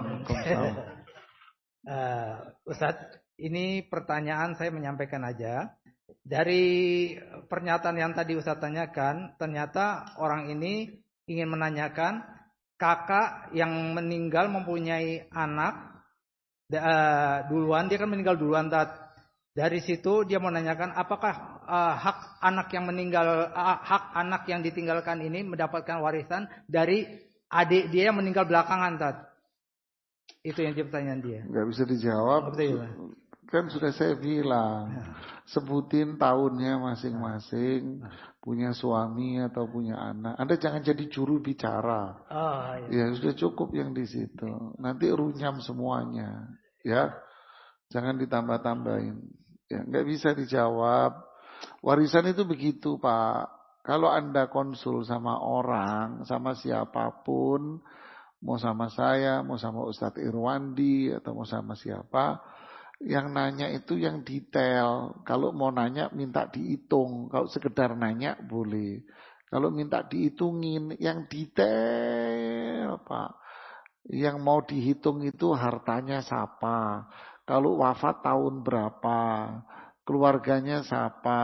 uh, Ustadz, ini pertanyaan saya menyampaikan aja. Dari pernyataan yang tadi Ustadz tanyakan, ternyata orang ini ingin menanyakan kakak yang meninggal mempunyai anak uh, duluan, dia kan meninggal duluan, Tat. Dari situ dia menanyakan apakah uh, hak anak yang meninggal uh, hak anak yang ditinggalkan ini mendapatkan warisan dari adik dia yang meninggal belakangan, Tat. Itu yang jadi pertanyaan dia. Enggak bisa dijawab. Kan sudah saya bilang. Sebutin tahunnya masing-masing, punya suami atau punya anak. Anda jangan jadi juru bicara. Oh, iya. Ya sudah cukup yang di situ. Nanti runyam semuanya, ya. Jangan ditambah-tambahin. Ya, nggak bisa dijawab. Warisan itu begitu, Pak. Kalau Anda konsul sama orang, sama siapapun, mau sama saya, mau sama Ustadz Irwandi, atau mau sama siapa, yang nanya itu yang detail. Kalau mau nanya, minta dihitung. Kalau sekedar nanya, boleh. Kalau minta dihitungin, yang detail, Pak. Yang mau dihitung itu hartanya siapa. Kalau wafat tahun berapa, keluarganya siapa,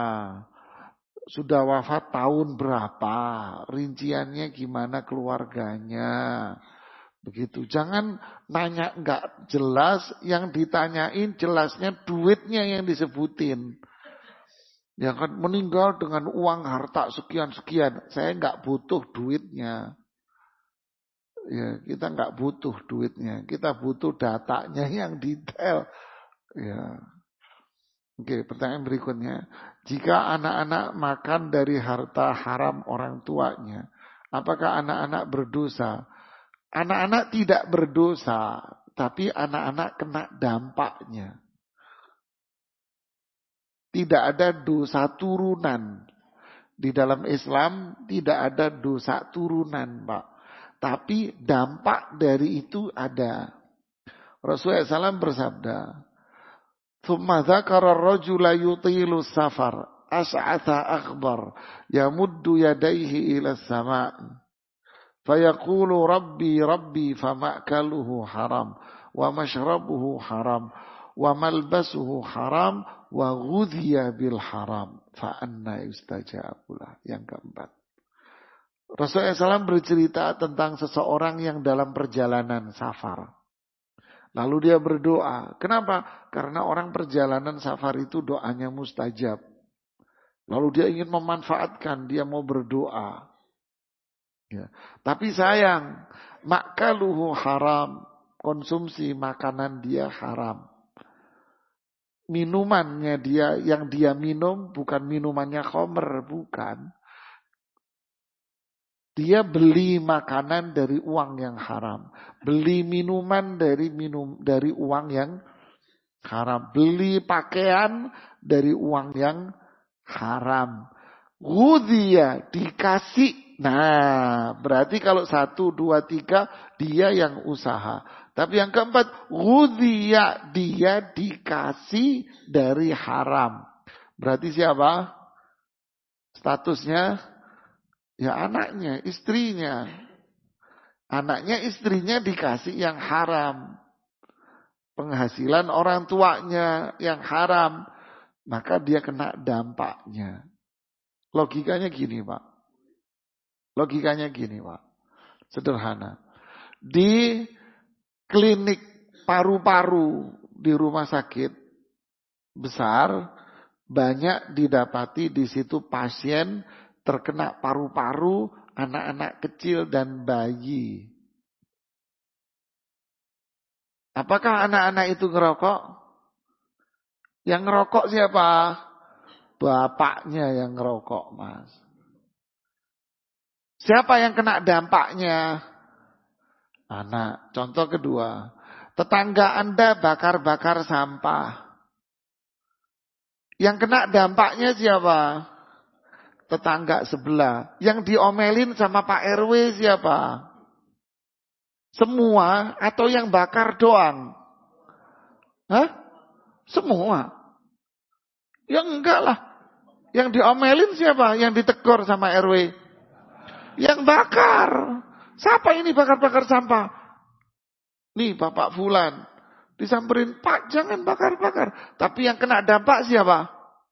sudah wafat tahun berapa, rinciannya gimana keluarganya, begitu. Jangan nanya nggak jelas, yang ditanyain jelasnya duitnya yang disebutin. Ya kan meninggal dengan uang harta sekian-sekian, saya nggak butuh duitnya. Ya, kita nggak butuh duitnya, kita butuh datanya yang detail. Ya, oke. Pertanyaan berikutnya, jika anak-anak makan dari harta haram orang tuanya, apakah anak-anak berdosa? Anak-anak tidak berdosa, tapi anak-anak kena dampaknya. Tidak ada dosa turunan di dalam Islam, tidak ada dosa turunan, Pak. Tapi dampak dari itu ada. Rasulullah shallallahu alaihi wasallam bersabda, "Tsumma dzakara ar-rajula yutilu safar, as'atha akhbar, yamuddu yadayhi ila as-sama'." fayaqulu rabbi rabbi fama'kaluhu haram wa mashrabuhu haram wa malbasuhu haram wa ghudhiya bil haram fa anna yustajabulah. Yang keempat, Rasulullah shallallahu alaihi wasallam bercerita tentang seseorang yang dalam perjalanan safar. Lalu dia berdoa. Kenapa? Karena orang perjalanan safar itu doanya mustajab. Lalu dia ingin memanfaatkan, dia mau berdoa. Ya. Tapi sayang, makaluhu haram, konsumsi makanan dia haram. Minumannya dia, yang dia minum bukan minumannya khamr, bukan. Dia beli makanan dari uang yang haram. Beli minuman dari minum dari uang yang haram. Beli pakaian dari uang yang haram. Ghudhiya, dikasih. Nah, berarti kalau satu, dua, tiga, dia yang usaha. Tapi yang keempat, ghudhiya, dia dikasih dari haram. Berarti siapa? Statusnya? Ya anaknya, istrinya. Anaknya, istrinya dikasih yang haram. Penghasilan orang tuanya yang haram. Maka dia kena dampaknya. Logikanya gini Pak. Logikanya gini Pak. Sederhana. Di klinik paru-paru di rumah sakit besar. Banyak didapati di situ pasien terkena paru-paru, anak-anak kecil dan bayi. Apakah anak-anak itu ngerokok? Yang ngerokok siapa? Bapaknya yang ngerokok, Mas. Siapa yang kena dampaknya? Anak. Contoh kedua, tetangga Anda bakar-bakar sampah. Yang kena dampaknya siapa? Tetangga sebelah. Yang diomelin sama Pak R W siapa? Semua atau yang bakar doang? Hah? Semua. Ya enggak lah. Yang diomelin siapa? Yang ditegur sama R W? Yang bakar. Siapa ini bakar-bakar sampah? Nih Bapak Fulan. Disamperin, Pak jangan bakar-bakar. Tapi yang kena dampak siapa?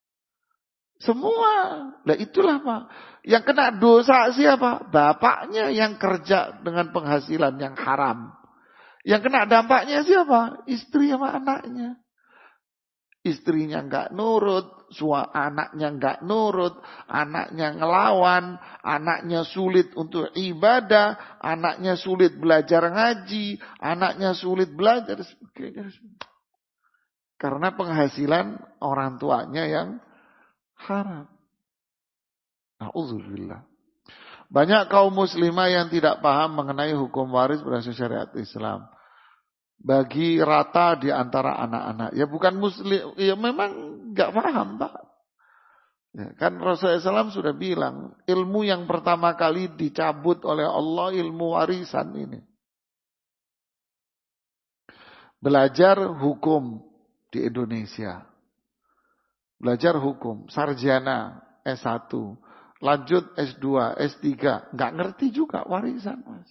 Semua. Nah itulah Pak. Yang kena dosa siapa? Bapaknya yang kerja dengan penghasilan yang haram. Yang kena dampaknya siapa? Istri sama anaknya. Istrinya enggak nurut, sua anaknya enggak nurut, anaknya ngelawan, anaknya sulit untuk ibadah, anaknya sulit belajar ngaji, anaknya sulit belajar sebagainya. Karena penghasilan orang tuanya yang haram. Na'udzubillah. Banyak kaum muslimah yang tidak paham mengenai hukum waris berdasarkan syariat Islam. Bagi rata di antara anak-anak. Ya bukan muslim, ya memang enggak paham Pak. Ya, kan Rasulullah shallallahu alaihi wasallam sudah bilang, ilmu yang pertama kali dicabut oleh Allah, ilmu warisan ini. Belajar hukum di Indonesia. Belajar hukum, sarjana, S satu, lanjut S dua, S tiga, nggak ngerti juga warisan, Mas.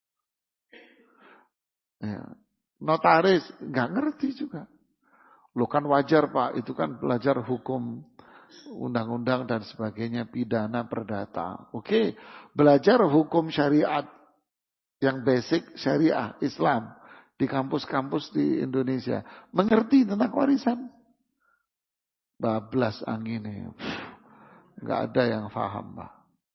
Ya. Notaris, nggak ngerti juga. Loh kan wajar Pak, itu kan belajar hukum, undang-undang dan sebagainya, pidana, perdata. Oke, belajar hukum syariat yang basic syariah Islam di kampus-kampus di Indonesia. Mengerti tentang warisan? Bablas anginnya. Nggak ada yang paham Pak.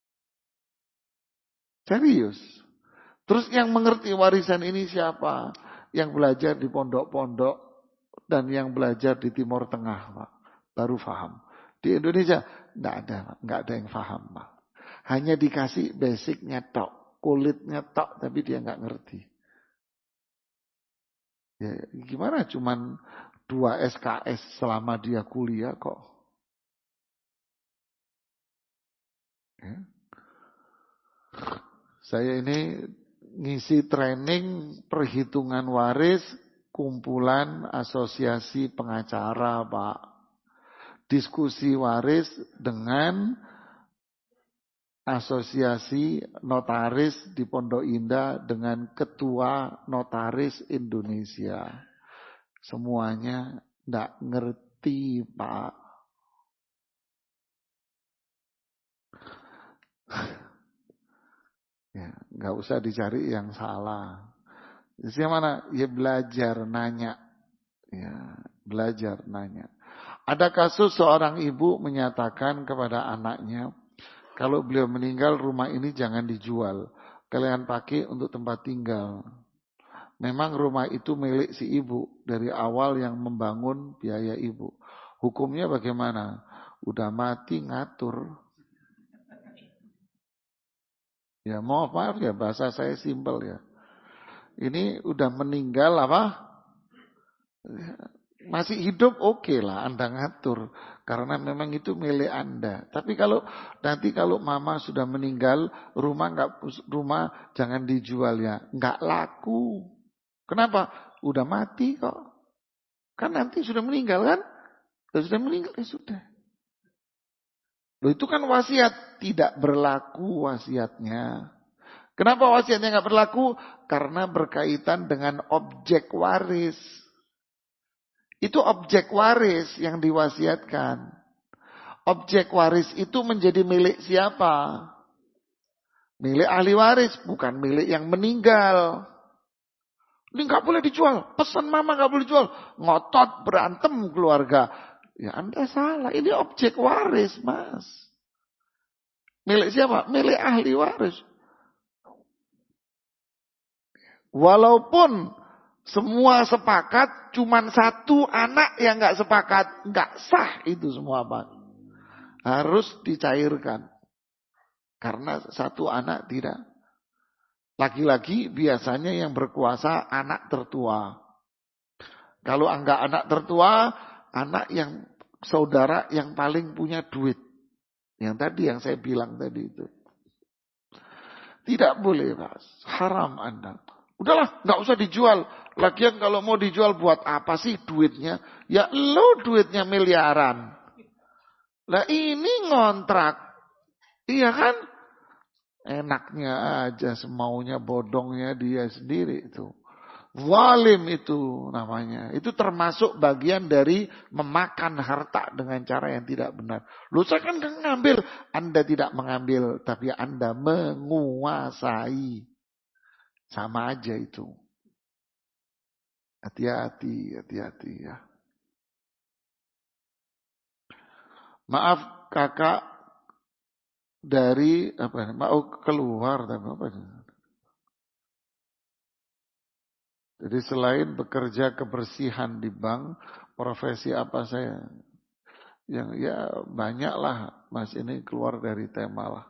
Serius. Terus yang mengerti warisan ini siapa? Yang belajar di pondok-pondok dan yang belajar di Timur Tengah, Pak. Baru paham. Di Indonesia enggak ada, enggak ada yang paham, Pak. Hanya dikasih basicnya tok, kulitnya tok, tapi dia enggak ngerti. Ya, gimana cuman dua S K S selama dia kuliah kok? Ya. Saya ini ngisi training perhitungan waris kumpulan asosiasi pengacara Pak. Diskusi waris dengan Asosiasi Notaris di Pondok Indah dengan Ketua Notaris Indonesia. Semuanya nggak ngerti, Pak. Ya, nggak usah dicari yang salah. Isinya mana? Ya belajar, nanya. Ya, belajar, nanya. Ada kasus seorang ibu menyatakan kepada anaknya, kalau beliau meninggal rumah ini jangan dijual. Kalian pakai untuk tempat tinggal. Memang rumah itu milik si ibu. Dari awal yang membangun biaya ibu. Hukumnya bagaimana? Udah mati ngatur. Ya maaf maaf ya bahasa saya simpel ya. Ini udah meninggal apa? Masih hidup oke okay lah Anda ngatur. Karena memang itu milik Anda. Tapi kalau nanti kalau mama sudah meninggal, rumah enggak rumah jangan dijual ya. Enggak laku. Kenapa? Udah mati kok. Kan nanti sudah meninggal kan? Kalau sudah meninggal ya sudah. Loh itu kan wasiat, tidak berlaku wasiatnya. Kenapa wasiatnya enggak berlaku? Karena berkaitan dengan objek waris. Itu objek waris yang diwasiatkan. Objek waris itu menjadi milik siapa? Milik ahli waris, bukan milik yang meninggal. Ini nggak boleh dijual. Pesan mama nggak boleh dijual. Ngotot berantem keluarga. Ya Anda salah. Ini objek waris, Mas. Milik siapa? Milik ahli waris. Walaupun semua sepakat, cuman satu anak yang nggak sepakat, nggak sah itu semua Pak. Harus dicairkan. Karena satu anak tidak. Laki-laki biasanya yang berkuasa anak tertua. Kalau enggak anak tertua, anak yang saudara yang paling punya duit. Yang tadi yang saya bilang tadi itu. Tidak boleh Mas, haram Anda. Udahlah, nggak usah dijual. Lagian kalau mau dijual buat apa sih duitnya? Ya lo duitnya miliaran. Lah ini ngontrak. Iya kan? Enaknya aja semaunya bodongnya dia sendiri itu. Zalim itu namanya. Itu termasuk bagian dari memakan harta dengan cara yang tidak benar. Lu saya kan ngambil. Anda tidak mengambil. Tapi Anda menguasai. Sama aja itu. Hati-hati, hati-hati ya. Maaf kakak dari apa? Mau keluar tapi apa? Jadi selain bekerja kebersihan di bank, profesi apa saya? Yang ya banyaklah Mas ini keluar dari tema lah.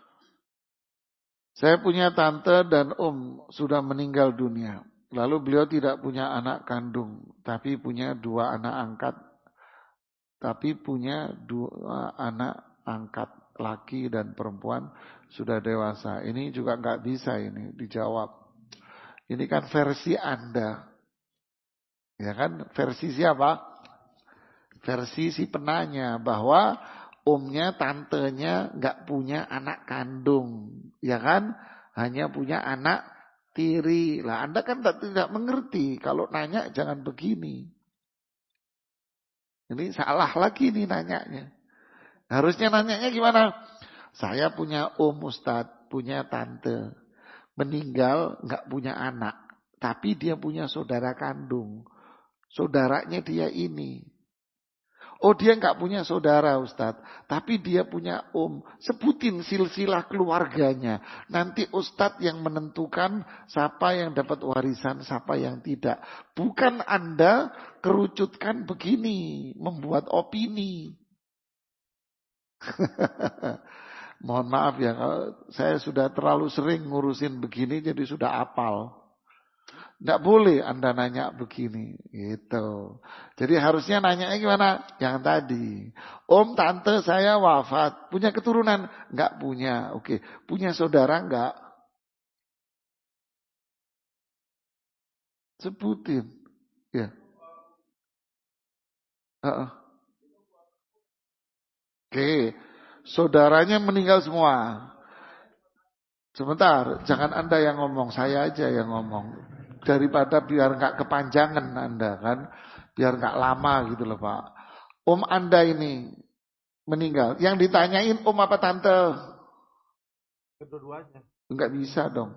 Saya punya tante dan om sudah meninggal dunia. Lalu beliau tidak punya anak kandung, tapi punya dua anak angkat. Tapi punya dua anak angkat, laki dan perempuan sudah dewasa. Ini juga nggak bisa ini dijawab. Ini kan versi Anda. Ya kan? Versi siapa? Versi si penanya bahwa omnya, tantenya nggak punya anak kandung. Ya kan? Hanya punya anak tiri. Lah Anda kan tidak mengerti. Kalau nanya jangan begini. Ini salah lagi nih nanyanya. Harusnya nanyanya gimana? Saya punya om Ustadz, punya tante. Meninggal nggak punya anak. Tapi dia punya saudara kandung. Saudaranya dia ini. Oh dia nggak punya saudara Ustadz. Tapi dia punya om. Sebutin silsilah keluarganya. Nanti Ustadz yang menentukan siapa yang dapat warisan, siapa yang tidak. Bukan Anda kerucutkan begini. Membuat opini. Mohon maaf ya. Kalau saya sudah terlalu sering ngurusin begini. Jadi sudah apal. Tidak boleh Anda nanya begini, gitu. Jadi harusnya nanya gimana? Yang tadi, om tante saya wafat, punya keturunan? Enggak punya, oke. Punya saudara enggak? Sebutin, ya. Uh-uh. Oke, saudaranya meninggal semua. Sebentar, jangan Anda yang ngomong, saya aja yang ngomong. Daripada biar nggak kepanjangan Anda kan, biar nggak lama gitu loh Pak. Om Anda ini meninggal, yang ditanyain om apa tante? Kedua-duanya. Nggak bisa dong.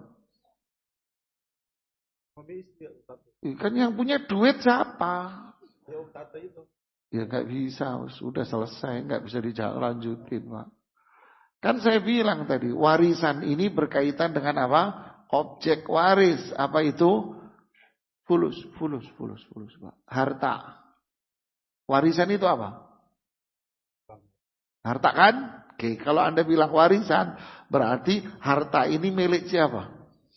Kan yang punya duit siapa? Ya om tante itu. Ya nggak bisa, sudah selesai, nggak bisa dilanjutin Pak. Kan saya bilang tadi, warisan ini berkaitan dengan apa? Objek waris. Apa itu? Fulus, fulus, fulus, fulus, Pak. Harta. Warisan itu apa? Harta kan? Oke, kalau Anda bilang warisan, berarti harta ini milik siapa?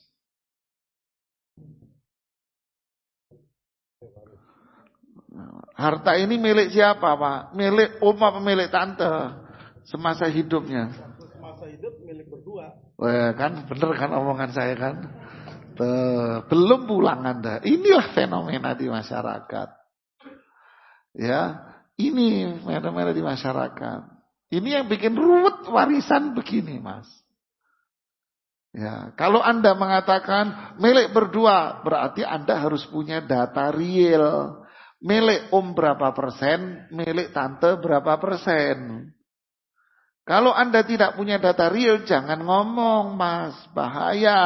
Harta ini milik siapa, Pak? Milik om apa milik tante? Semasa hidupnya. Hidup milik berdua. Wah, kan bener kan omongan saya kan? Tuh, belum pulang Anda. Inilah fenomena di masyarakat. Ya, ini fenomena di masyarakat. Ini yang bikin ruwet warisan begini, Mas. Ya, kalau Anda mengatakan milik berdua, berarti Anda harus punya data real. Milik om berapa persen, milik tante berapa persen. Kalau Anda tidak punya data real, jangan ngomong, Mas. Bahaya.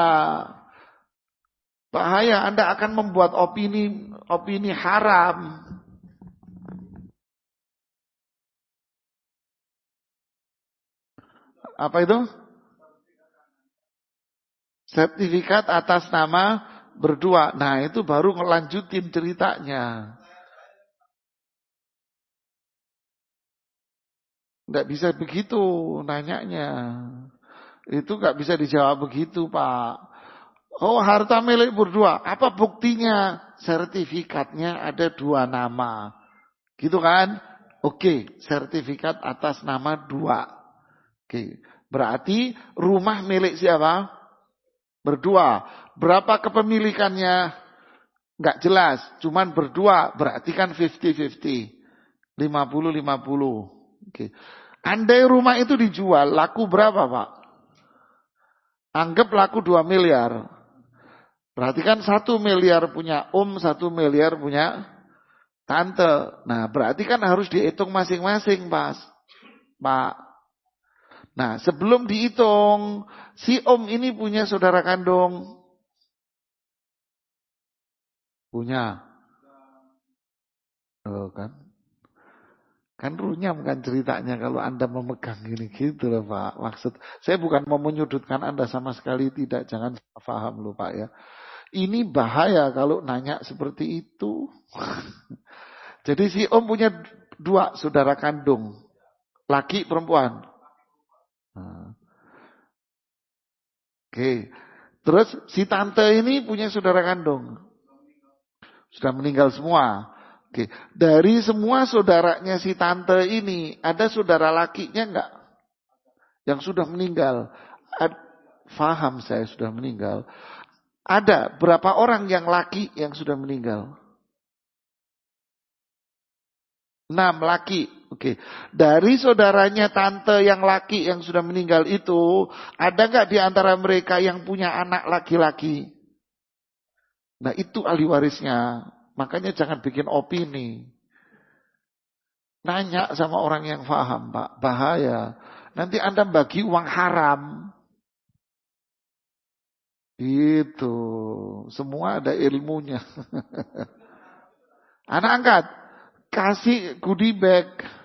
Bahaya, Anda akan membuat opini opini haram. Apa itu? Sertifikat atas nama berdua. Nah, itu baru ngelanjutin ceritanya. Nggak bisa begitu nanyanya. Itu nggak bisa dijawab begitu, Pak. Oh, harta milik berdua. Apa buktinya? Sertifikatnya ada dua nama. Gitu kan? Oke, sertifikat atas nama dua. Oke, berarti rumah milik siapa? Berdua. Berapa kepemilikannya? Nggak jelas. Cuman berdua. Berarti kan lima puluh lima puluh. lima puluh lima puluh. Oke. Andai rumah itu dijual, laku berapa, Pak? Anggap laku dua miliar. Berarti kan satu miliar punya om, satu miliar punya tante. Nah, berarti kan harus dihitung masing-masing, Pak. Pak. Nah, sebelum dihitung, si om ini punya saudara kandung. Punya. Oh, kan? Kan runyam kan ceritanya kalau Anda memegang gini gitu loh Pak. Maksud saya bukan mau menyudutkan Anda sama sekali, tidak, jangan salah paham loh Pak ya. Ini bahaya kalau nanya seperti itu. Jadi si om punya dua saudara kandung, laki perempuan. Nah. Oke. Terus si tante ini punya saudara kandung. Sudah meninggal semua. Oke, dari semua saudaranya si tante ini, ada saudara lakinya enggak? Yang sudah meninggal. Ad, faham saya sudah meninggal. Ada berapa orang yang laki yang sudah meninggal? Enam laki. Oke, dari saudaranya tante yang laki yang sudah meninggal itu, ada enggak di antara mereka yang punya anak laki-laki? Nah, itu ahli warisnya. Makanya jangan bikin opini. Nanya sama orang yang paham, Pak. Bahaya. Nanti Anda bagi uang haram. Itu. Semua ada ilmunya. Anak angkat. Kasih goodie bag.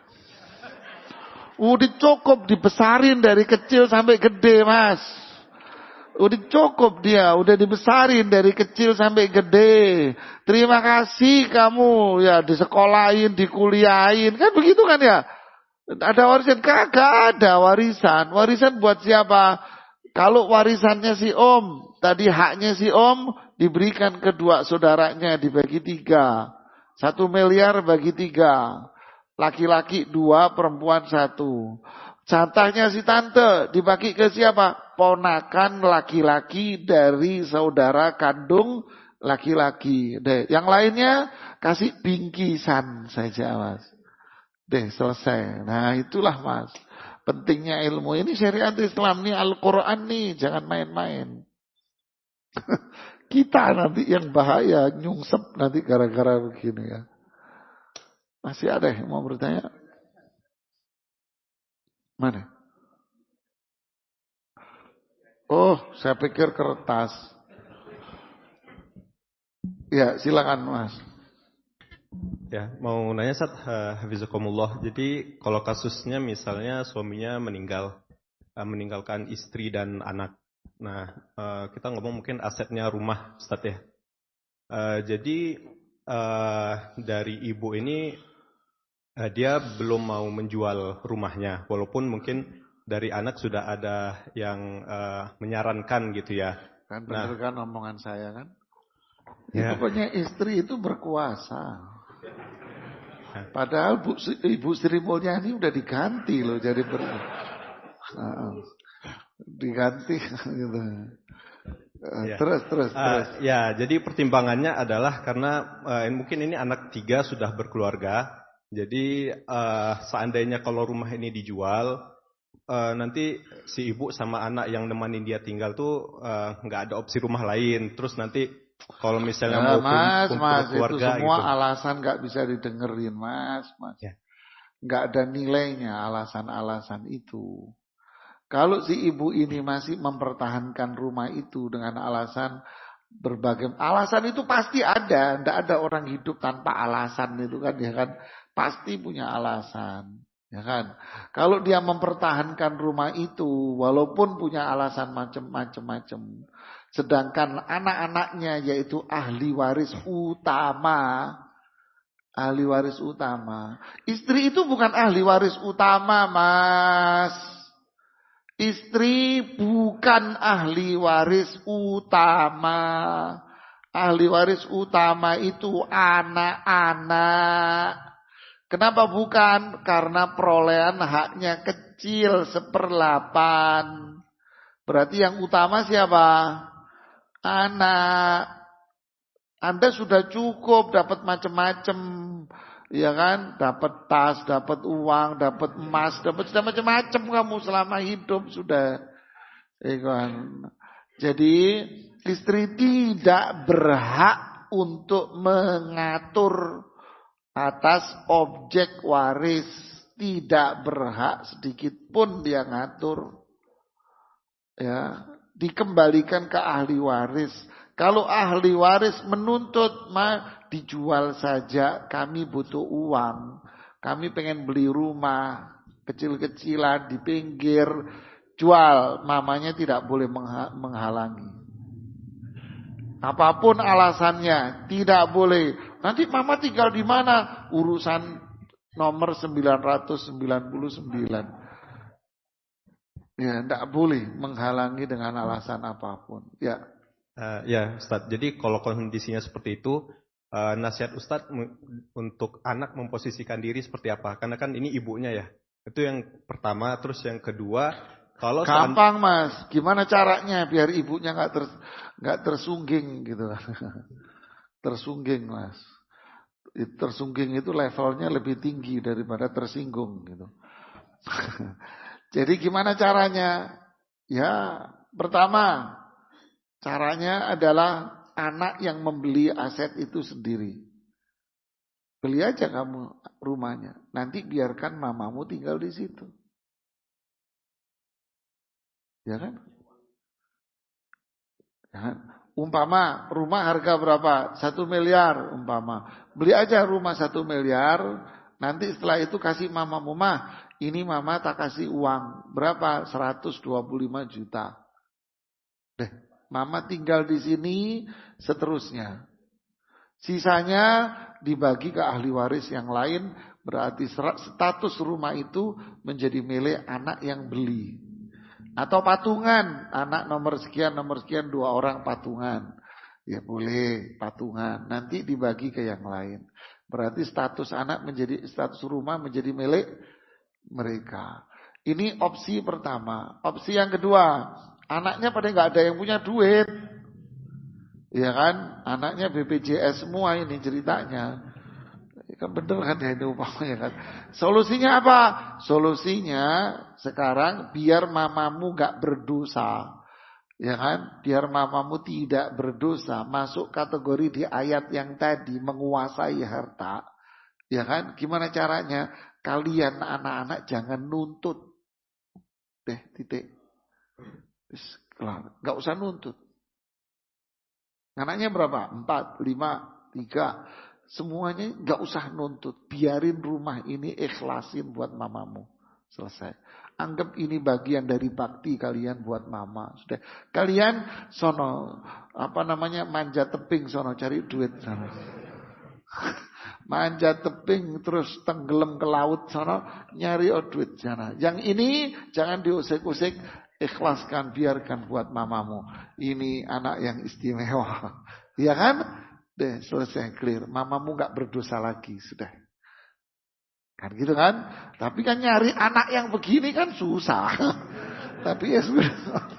Udah cukup dibesarin dari kecil sampai gede, Mas. Udah cukup dia, udah dibesarin dari kecil sampai gede. Terima kasih kamu ya disekolahin, dikuliahin. Kan begitu kan ya? Ada warisan? Kagak ada warisan. Warisan buat siapa? Kalau warisannya si om, tadi haknya si om diberikan kedua saudaranya dibagi tiga. Satu miliar bagi tiga. Laki-laki dua, perempuan satu. Jatahnya si tante dibagi ke siapa? Ponakan laki-laki dari saudara kandung laki-laki. Deh, yang lainnya kasih bingkisan saja, Mas. Deh, selesai. Nah, itulah, Mas. Pentingnya ilmu ini syariat Islam nih, Al-Quran nih, jangan main-main. Kita nanti yang bahaya, nyungsep nanti gara-gara begini ya. Masih ada yang mau bertanya? Mana? Oh, saya pikir kertas. Ya, silakan Mas. Ya, mau nanya Ustaz, hafizakumullah. Jadi kalau kasusnya misalnya suaminya meninggal, meninggalkan istri dan anak. Nah, kita ngomong mungkin asetnya rumah, Ustaz ya. Jadi dari ibu ini dia belum mau menjual rumahnya, walaupun mungkin dari anak sudah ada yang menyarankan gitu ya. Kan bener nah, kan omongan saya kan? Ya. Pokoknya istri itu berkuasa. Padahal Bu, Ibu Sri Mulyani udah diganti loh jadi ber, uh, diganti gitu. Uh, ya. Terus terus uh, terus. Ya, jadi pertimbangannya adalah karena uh, mungkin ini anak tiga sudah berkeluarga. Jadi uh, seandainya kalau rumah ini dijual, uh, nanti si ibu sama anak yang nemanin dia tinggal tuh nggak uh, ada opsi rumah lain. Terus nanti kalau misalnya ya, mau mas, kumpul mas, keluarga itu semua gitu. alasan nggak bisa didengerin, mas, mas. Ya. Nggak ada nilainya alasan-alasan itu. Kalau si ibu ini masih mempertahankan rumah itu dengan alasan berbagai alasan itu pasti ada, nggak ada orang hidup tanpa alasan itu kan ya kan, pasti punya alasan, ya kan. Kalau dia mempertahankan rumah itu, walaupun punya alasan macam-macam. Sedangkan anak-anaknya yaitu ahli waris utama. Ahli waris utama. Istri itu bukan ahli waris utama, mas. Istri bukan ahli waris utama. Ahli waris utama itu anak-anak. Kenapa bukan? Karena perolehan haknya kecil, seperlapan. Berarti yang utama siapa? Anak. Anda sudah cukup dapat macam-macam, ya kan? Dapat tas, dapat uang, dapat emas, dapat sudah macam-macam kamu selama hidup sudah. Ya kan? Jadi istri tidak berhak untuk mengatur atas objek waris, tidak berhak sedikit pun dia ngatur. Ya, dikembalikan ke ahli waris. Kalau ahli waris menuntut, mah dijual saja, kami butuh uang. Kami pengen beli rumah kecil-kecilan di pinggir, jual. Mamanya tidak boleh menghalangi. Apapun alasannya, tidak boleh. Nanti mama tinggal di mana? Urusan nomor sembilan ratus sembilan puluh sembilan. Ya, tidak boleh menghalangi dengan alasan apapun. Ya. Uh, ya, Ustadz. Jadi kalau kondisinya seperti itu, uh, nasihat Ustadz m- untuk anak memposisikan diri seperti apa? Karena kan ini ibunya ya. Itu yang pertama. Terus yang kedua, kalau gampang mas, gimana caranya biar ibunya nggak ter, nggak tersungging gitu. Tersungging mas. Tersungging itu levelnya lebih tinggi daripada tersinggung gitu. Jadi gimana caranya? Ya, pertama. Caranya adalah anak yang membeli aset itu sendiri. Beli aja kamu rumahnya. Nanti biarkan mamamu tinggal di situ. Ya kan? Ya. Umpama rumah harga berapa? Satu miliar umpama. Beli aja rumah satu miliar. Nanti setelah itu kasih mamamu, mah ini mama tak kasih uang. Berapa? seratus dua puluh lima juta. Deh. Mama tinggal di sini seterusnya. Sisanya dibagi ke ahli waris yang lain. Berarti status rumah itu menjadi milik anak yang beli. Atau patungan. Anak nomor sekian, nomor sekian, dua orang patungan. Ya boleh patungan. Nanti dibagi ke yang lain. Berarti status anak menjadi, status rumah menjadi milik mereka. Ini opsi pertama. Opsi yang kedua. Anaknya pada nggak ada yang punya duit, ya kan? Anaknya B P J S semua ini ceritanya. Kan bener kan ya ini upamanya kan. Solusinya apa? Solusinya sekarang biar mamamu gak berdosa. Ya kan? Biar mamamu tidak berdosa. Masuk kategori di ayat yang tadi menguasai harta. Ya kan? Gimana caranya? Kalian anak-anak jangan nuntut. Deh titik. Gak usah nuntut. Anaknya berapa? Empat, lima, tiga. Semuanya gak usah nuntut. Biarin rumah ini ikhlasin buat mamamu. Selesai. Anggap ini bagian dari bakti kalian buat mama. Sudah. Kalian sono apa namanya manja tebing sono cari duit sono. Manja tebing terus tenggelam ke laut sono nyari oh, duit sana. Yang ini jangan diusik-usik, ikhlaskan biarkan buat mamamu. Ini anak yang istimewa. Iya kan? Deh, selesai, clear. Mamamu gak berdosa lagi, sudah. Kan gitu kan? Tapi kan nyari anak yang begini kan susah. Tapi ya sudah.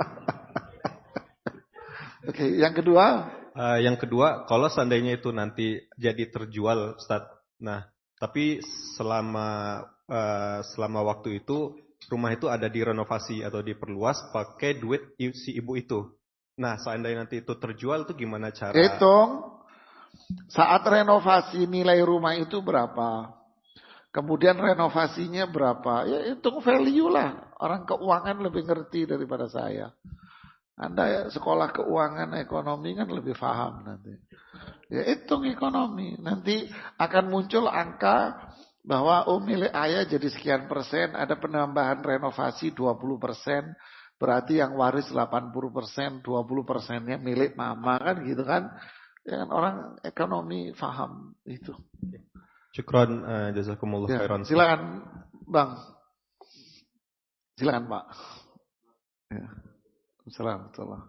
Oke, yang kedua. Uh, yang kedua, kalau seandainya itu nanti jadi terjual, Ustaz. Nah, tapi selama uh, selama waktu itu rumah itu ada direnovasi atau diperluas pakai duit si ibu itu. Nah, seandainya nanti itu terjual itu gimana cara? Hitung. Saat renovasi nilai rumah itu berapa? Kemudian renovasinya berapa? Ya hitung value lah. Orang keuangan lebih ngerti daripada saya. Anda ya, sekolah keuangan ekonomi kan lebih paham nanti. Ya hitung ekonomi. Nanti akan muncul angka bahwa oh milik ayah jadi sekian persen. Ada penambahan renovasi dua puluh persen. Berarti yang waris delapan puluh persen. dua puluh persennya milik mama kan gitu kan. Ya kan orang ekonomi paham itu. Syukron uh, jazakumullah ya, khairan. Silakan Bang. Silakan Pak. Ya. Assalamualaikum.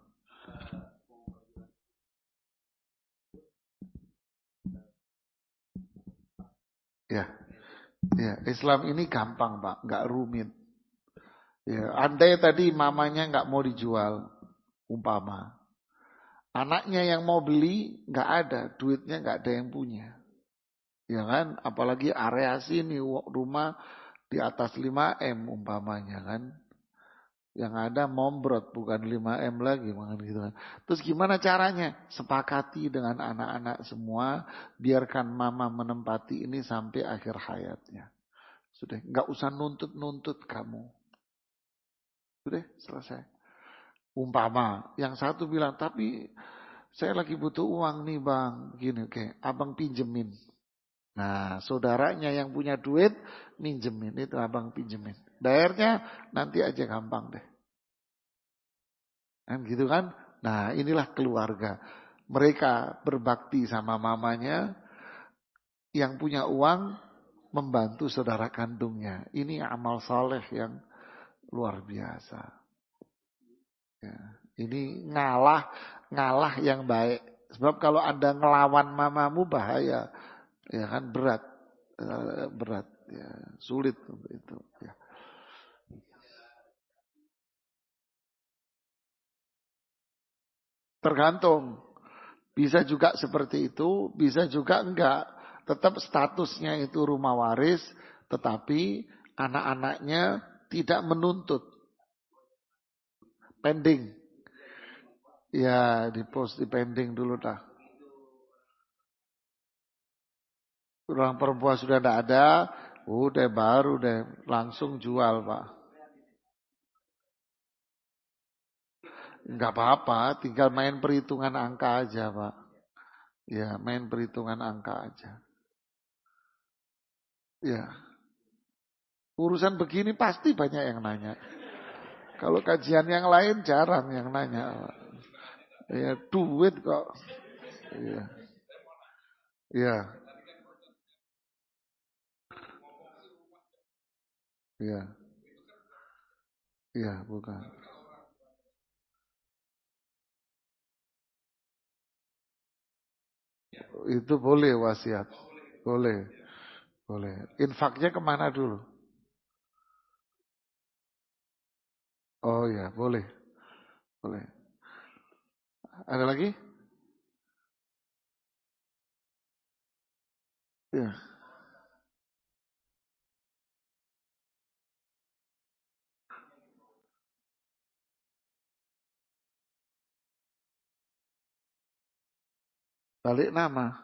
Ya. Ya, Islam ini gampang, Pak, enggak rumit. Ya, andai tadi mamanya enggak mau dijual umpama. Anaknya yang mau beli nggak ada, duitnya nggak ada yang punya, ya kan? Apalagi area sini rumah di atas lima M umpamanya kan, yang ada mombrot bukan lima M lagi, makan gitu kan. Terus gimana caranya? Sepakati dengan anak-anak semua, biarkan mama menempati ini sampai akhir hayatnya. Sudah, nggak usah nuntut-nuntut kamu. Sudah selesai. Umpama, yang satu bilang, tapi saya lagi butuh uang nih bang. Gini, oke, abang pinjemin. Nah, saudaranya yang punya duit, minjemin. Itu abang pinjemin. Bayarnya nanti aja gampang deh. Kan gitu kan? Nah, inilah keluarga. Mereka berbakti sama mamanya. Yang punya uang, membantu saudara kandungnya. Ini amal saleh yang luar biasa. Ya, ini ngalah, ngalah yang baik. Sebab kalau Anda ngelawan mamamu bahaya, ya kan berat, berat, ya sulit untuk itu. Ya. Tergantung, bisa juga seperti itu, bisa juga enggak. Tetap statusnya itu rumah waris, tetapi anak-anaknya tidak menuntut. Pending. Ya, di post di pending dulu dah. Orang perempuan sudah tidak ada, udah baru deh langsung jual Pak. Enggak apa-apa, tinggal main perhitungan angka aja Pak. Ya, main perhitungan angka aja. Ya. Urusan begini pasti banyak yang nanya. Kalau kajian yang lain jarang yang nanya. Ya, duit kok. Iya. Iya. Iya. Iya, bukan. Itu boleh wasiat. Boleh. Boleh. Infaknya kemana dulu? Oh ya, boleh. Boleh. Ada lagi? Ya. Balik nama.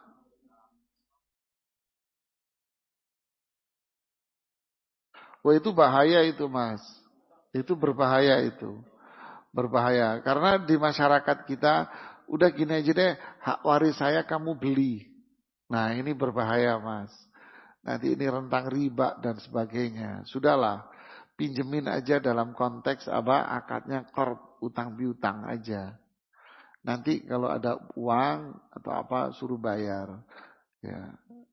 Oh itu bahaya itu Mas. Itu berbahaya itu. Berbahaya. Karena di masyarakat kita udah gini aja deh, hak waris saya kamu beli. Nah ini berbahaya Mas. Nanti ini rentang riba dan sebagainya. Sudahlah, pinjemin aja dalam konteks apa akadnya korp, utang piutang aja. Nanti kalau ada uang atau apa suruh bayar. Ya.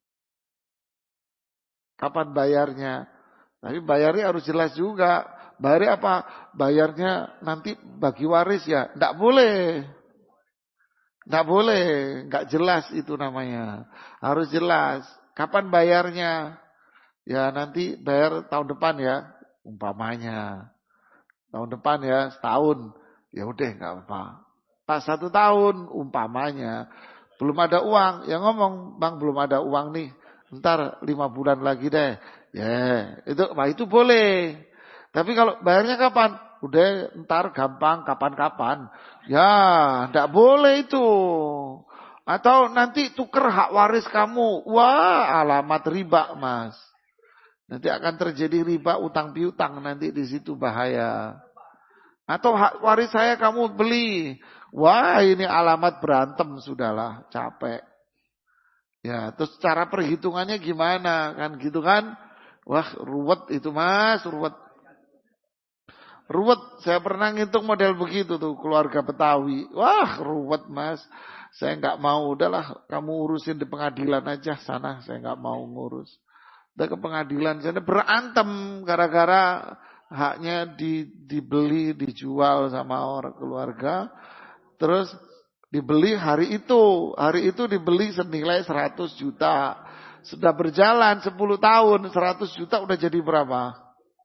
Kapan bayarnya? Tapi bayarnya harus jelas juga. Bayarnya apa? Bayarnya nanti bagi waris ya. Nggak boleh. Nggak boleh. Nggak jelas itu namanya. Harus jelas. Kapan bayarnya? Ya nanti bayar tahun depan ya. Umpamanya. Tahun depan ya. Setahun. Ya udah nggak apa. Pas satu tahun umpamanya. Belum ada uang. Ya ngomong, Bang belum ada uang nih. Ntar lima bulan lagi deh. Ya, yeah, itu, nah itu boleh. Tapi kalau bayarnya kapan? Udah ntar gampang kapan-kapan. Ya, ndak boleh itu. Atau nanti tuker hak waris kamu. Wah, alamat riba, Mas. Nanti akan terjadi riba utang piutang nanti di situ bahaya. Atau hak waris saya kamu beli. Wah, ini alamat berantem sudahlah, capek. Ya, terus cara perhitungannya gimana? Kan gitu kan? Wah, ruwet itu Mas, ruwet. Ruwet, saya pernah ngitung model begitu tuh, keluarga Betawi. Wah, ruwet Mas. Saya nggak mau, udahlah kamu urusin di pengadilan aja sana, saya nggak mau ngurus. Udah ke pengadilan sana berantem gara-gara haknya di, dibeli, dijual sama orang keluarga. Terus dibeli hari itu, hari itu dibeli senilai seratus juta. Sudah berjalan sepuluh tahun, seratus juta udah jadi berapa?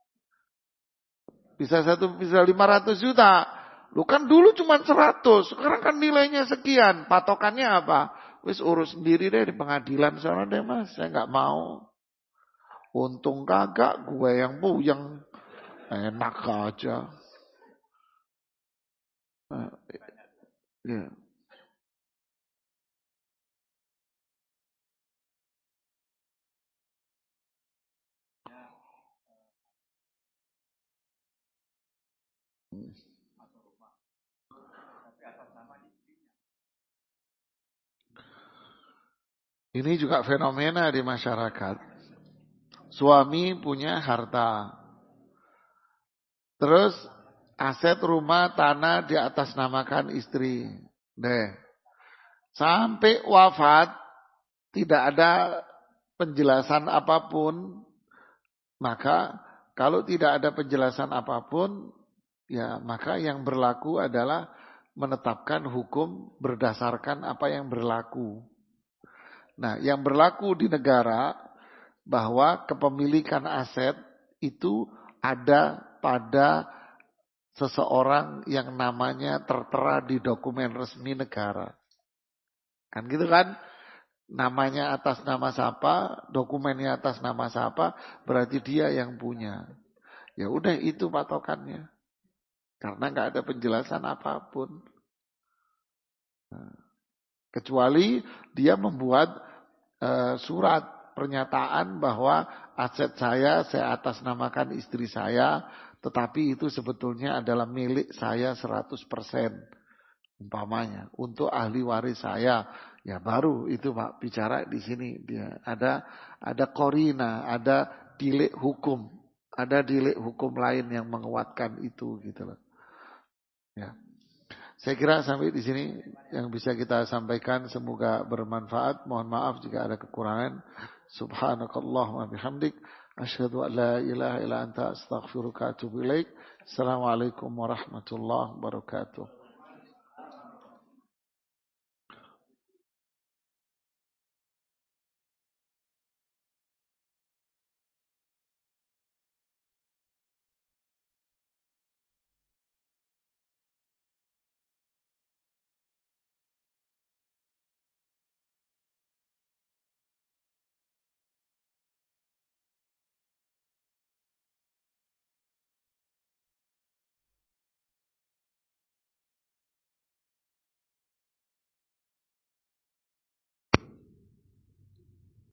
Bisa satu, bisa lima ratus juta. Lu kan dulu cuma seratus, sekarang kan nilainya sekian. Patokannya apa? Wis urus sendiri deh di pengadilan sana deh Mas, saya nggak mau. Untung kagak, gue yang puyeng. Enak aja. Nah, ya. Ini juga fenomena di masyarakat. Suami punya harta. Terus aset rumah, tanah di atas namakan istri. Deh. Sampai wafat tidak ada penjelasan apapun. Maka kalau tidak ada penjelasan apapun, ya maka yang berlaku adalah menetapkan hukum berdasarkan apa yang berlaku. Nah, yang berlaku di negara bahwa kepemilikan aset itu ada pada seseorang yang namanya tertera di dokumen resmi negara. Kan gitu kan? Namanya atas nama siapa, dokumennya atas nama siapa, berarti dia yang punya. Ya udah itu patokannya. Karena nggak ada penjelasan apapun. Nah, kecuali dia membuat uh, surat pernyataan bahwa aset saya saya atasnamakan istri saya, tetapi itu sebetulnya adalah milik saya seratus persen umpamanya untuk ahli waris saya. Ya baru itu Pak bicara di sini dia ada ada korina, ada dilik hukum, ada dilik hukum lain yang menguatkan itu gitu loh. Ya. Saya kira sampai di sini yang bisa kita sampaikan, semoga bermanfaat. Mohon maaf jika ada kekurangan. Subhanakallahumma bihamdik asyhadu an la ilaha illa anta astaghfiruka wa atubu ilaik. Assalamualaikum warahmatullahi wabarakatuh.